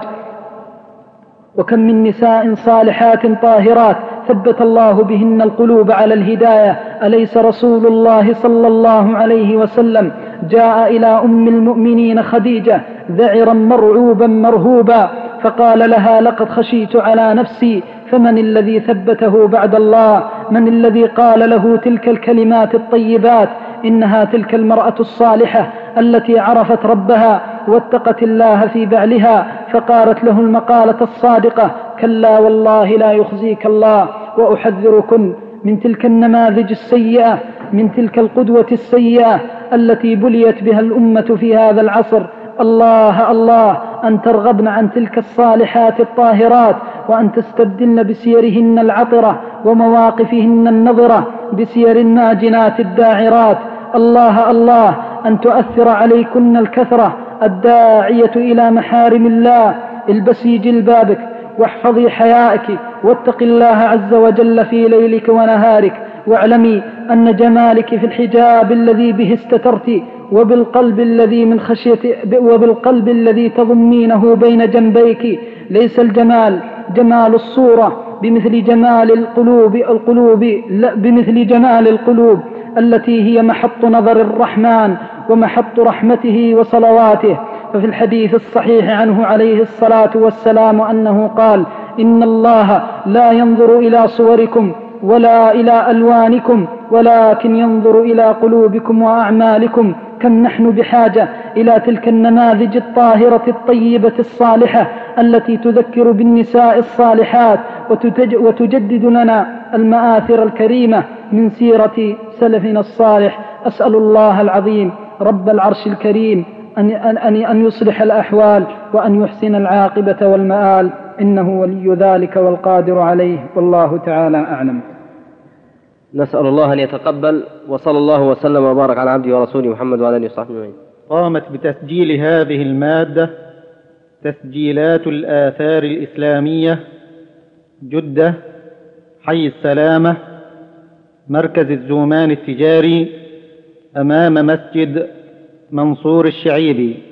وكم من نساء صالحات طاهرات ثبت الله بهن القلوب على الهداية. أليس رسول الله صلى الله عليه وسلم جاء إلى أم المؤمنين خديجة ذعرا مرعوبا مرهوبا فقال لها: لقد خشيت على نفسي، فمن الذي ثبته بعد الله؟ من الذي قال له تلك الكلمات الطيبات؟ إنها تلك المرأة الصالحة التي عرفت ربها واتقت الله في بعلها، فقالت له المقالة الصادقة: كلا والله لا يخزيك الله. وأحذركن من تلك النماذج السيئة، من تلك القدوة السيئة التي بليت بها الأمة في هذا العصر. الله الله أن ترغبن عن تلك الصالحات الطاهرات، وأن تستبدلن بسيرهن العطرة ومواقفهن النظرة بسير الناجنات الداعرات. الله الله أن تؤثر عليكن الكثرة الداعية إلى محارم الله. البسي جلبابك واحفظي حيائك، واتق الله عز وجل في ليلك ونهارك، واعلمي أن جمالك في الحجاب الذي به استترت، وبالقلب الذي من خشية وبالقلب الذي تضمينه بين جنبيك. ليس الجمال جمال الصورة بمثل جمال القلوب القلوب لا بمثل جمال القلوب التي هي محط نظر الرحمن ومحط رحمته وصلواته. ففي الحديث الصحيح عنه عليه الصلاة والسلام أنه قال: إن الله لا ينظر إلى صوركم ولا إلى ألوانكم، ولكن ينظر إلى قلوبكم وأعمالكم. كم نحن بحاجة إلى تلك النماذج الطاهرة الطيبة الصالحة التي تذكر بالنساء الصالحات وتجدد لنا المآثر الكريمة من سيرة سلفنا الصالح. أسأل الله العظيم رب العرش الكريم أن, أن, أن يصلح الأحوال وأن يحسن العاقبة والمآل، إنه ولي ذلك والقادر عليه، والله تعالى أعلم. نسأل الله أن يتقبل، وصلى الله وسلم وبارك على عبده ورسوله محمد وعلى آله وصحبه أجمعين. قامت بتسجيل هذه المادة تسجيلات الآثار الإسلامية، جدة، حي السلامة، مركز الزومان التجاري، أمام مسجد منصور الشعيبي.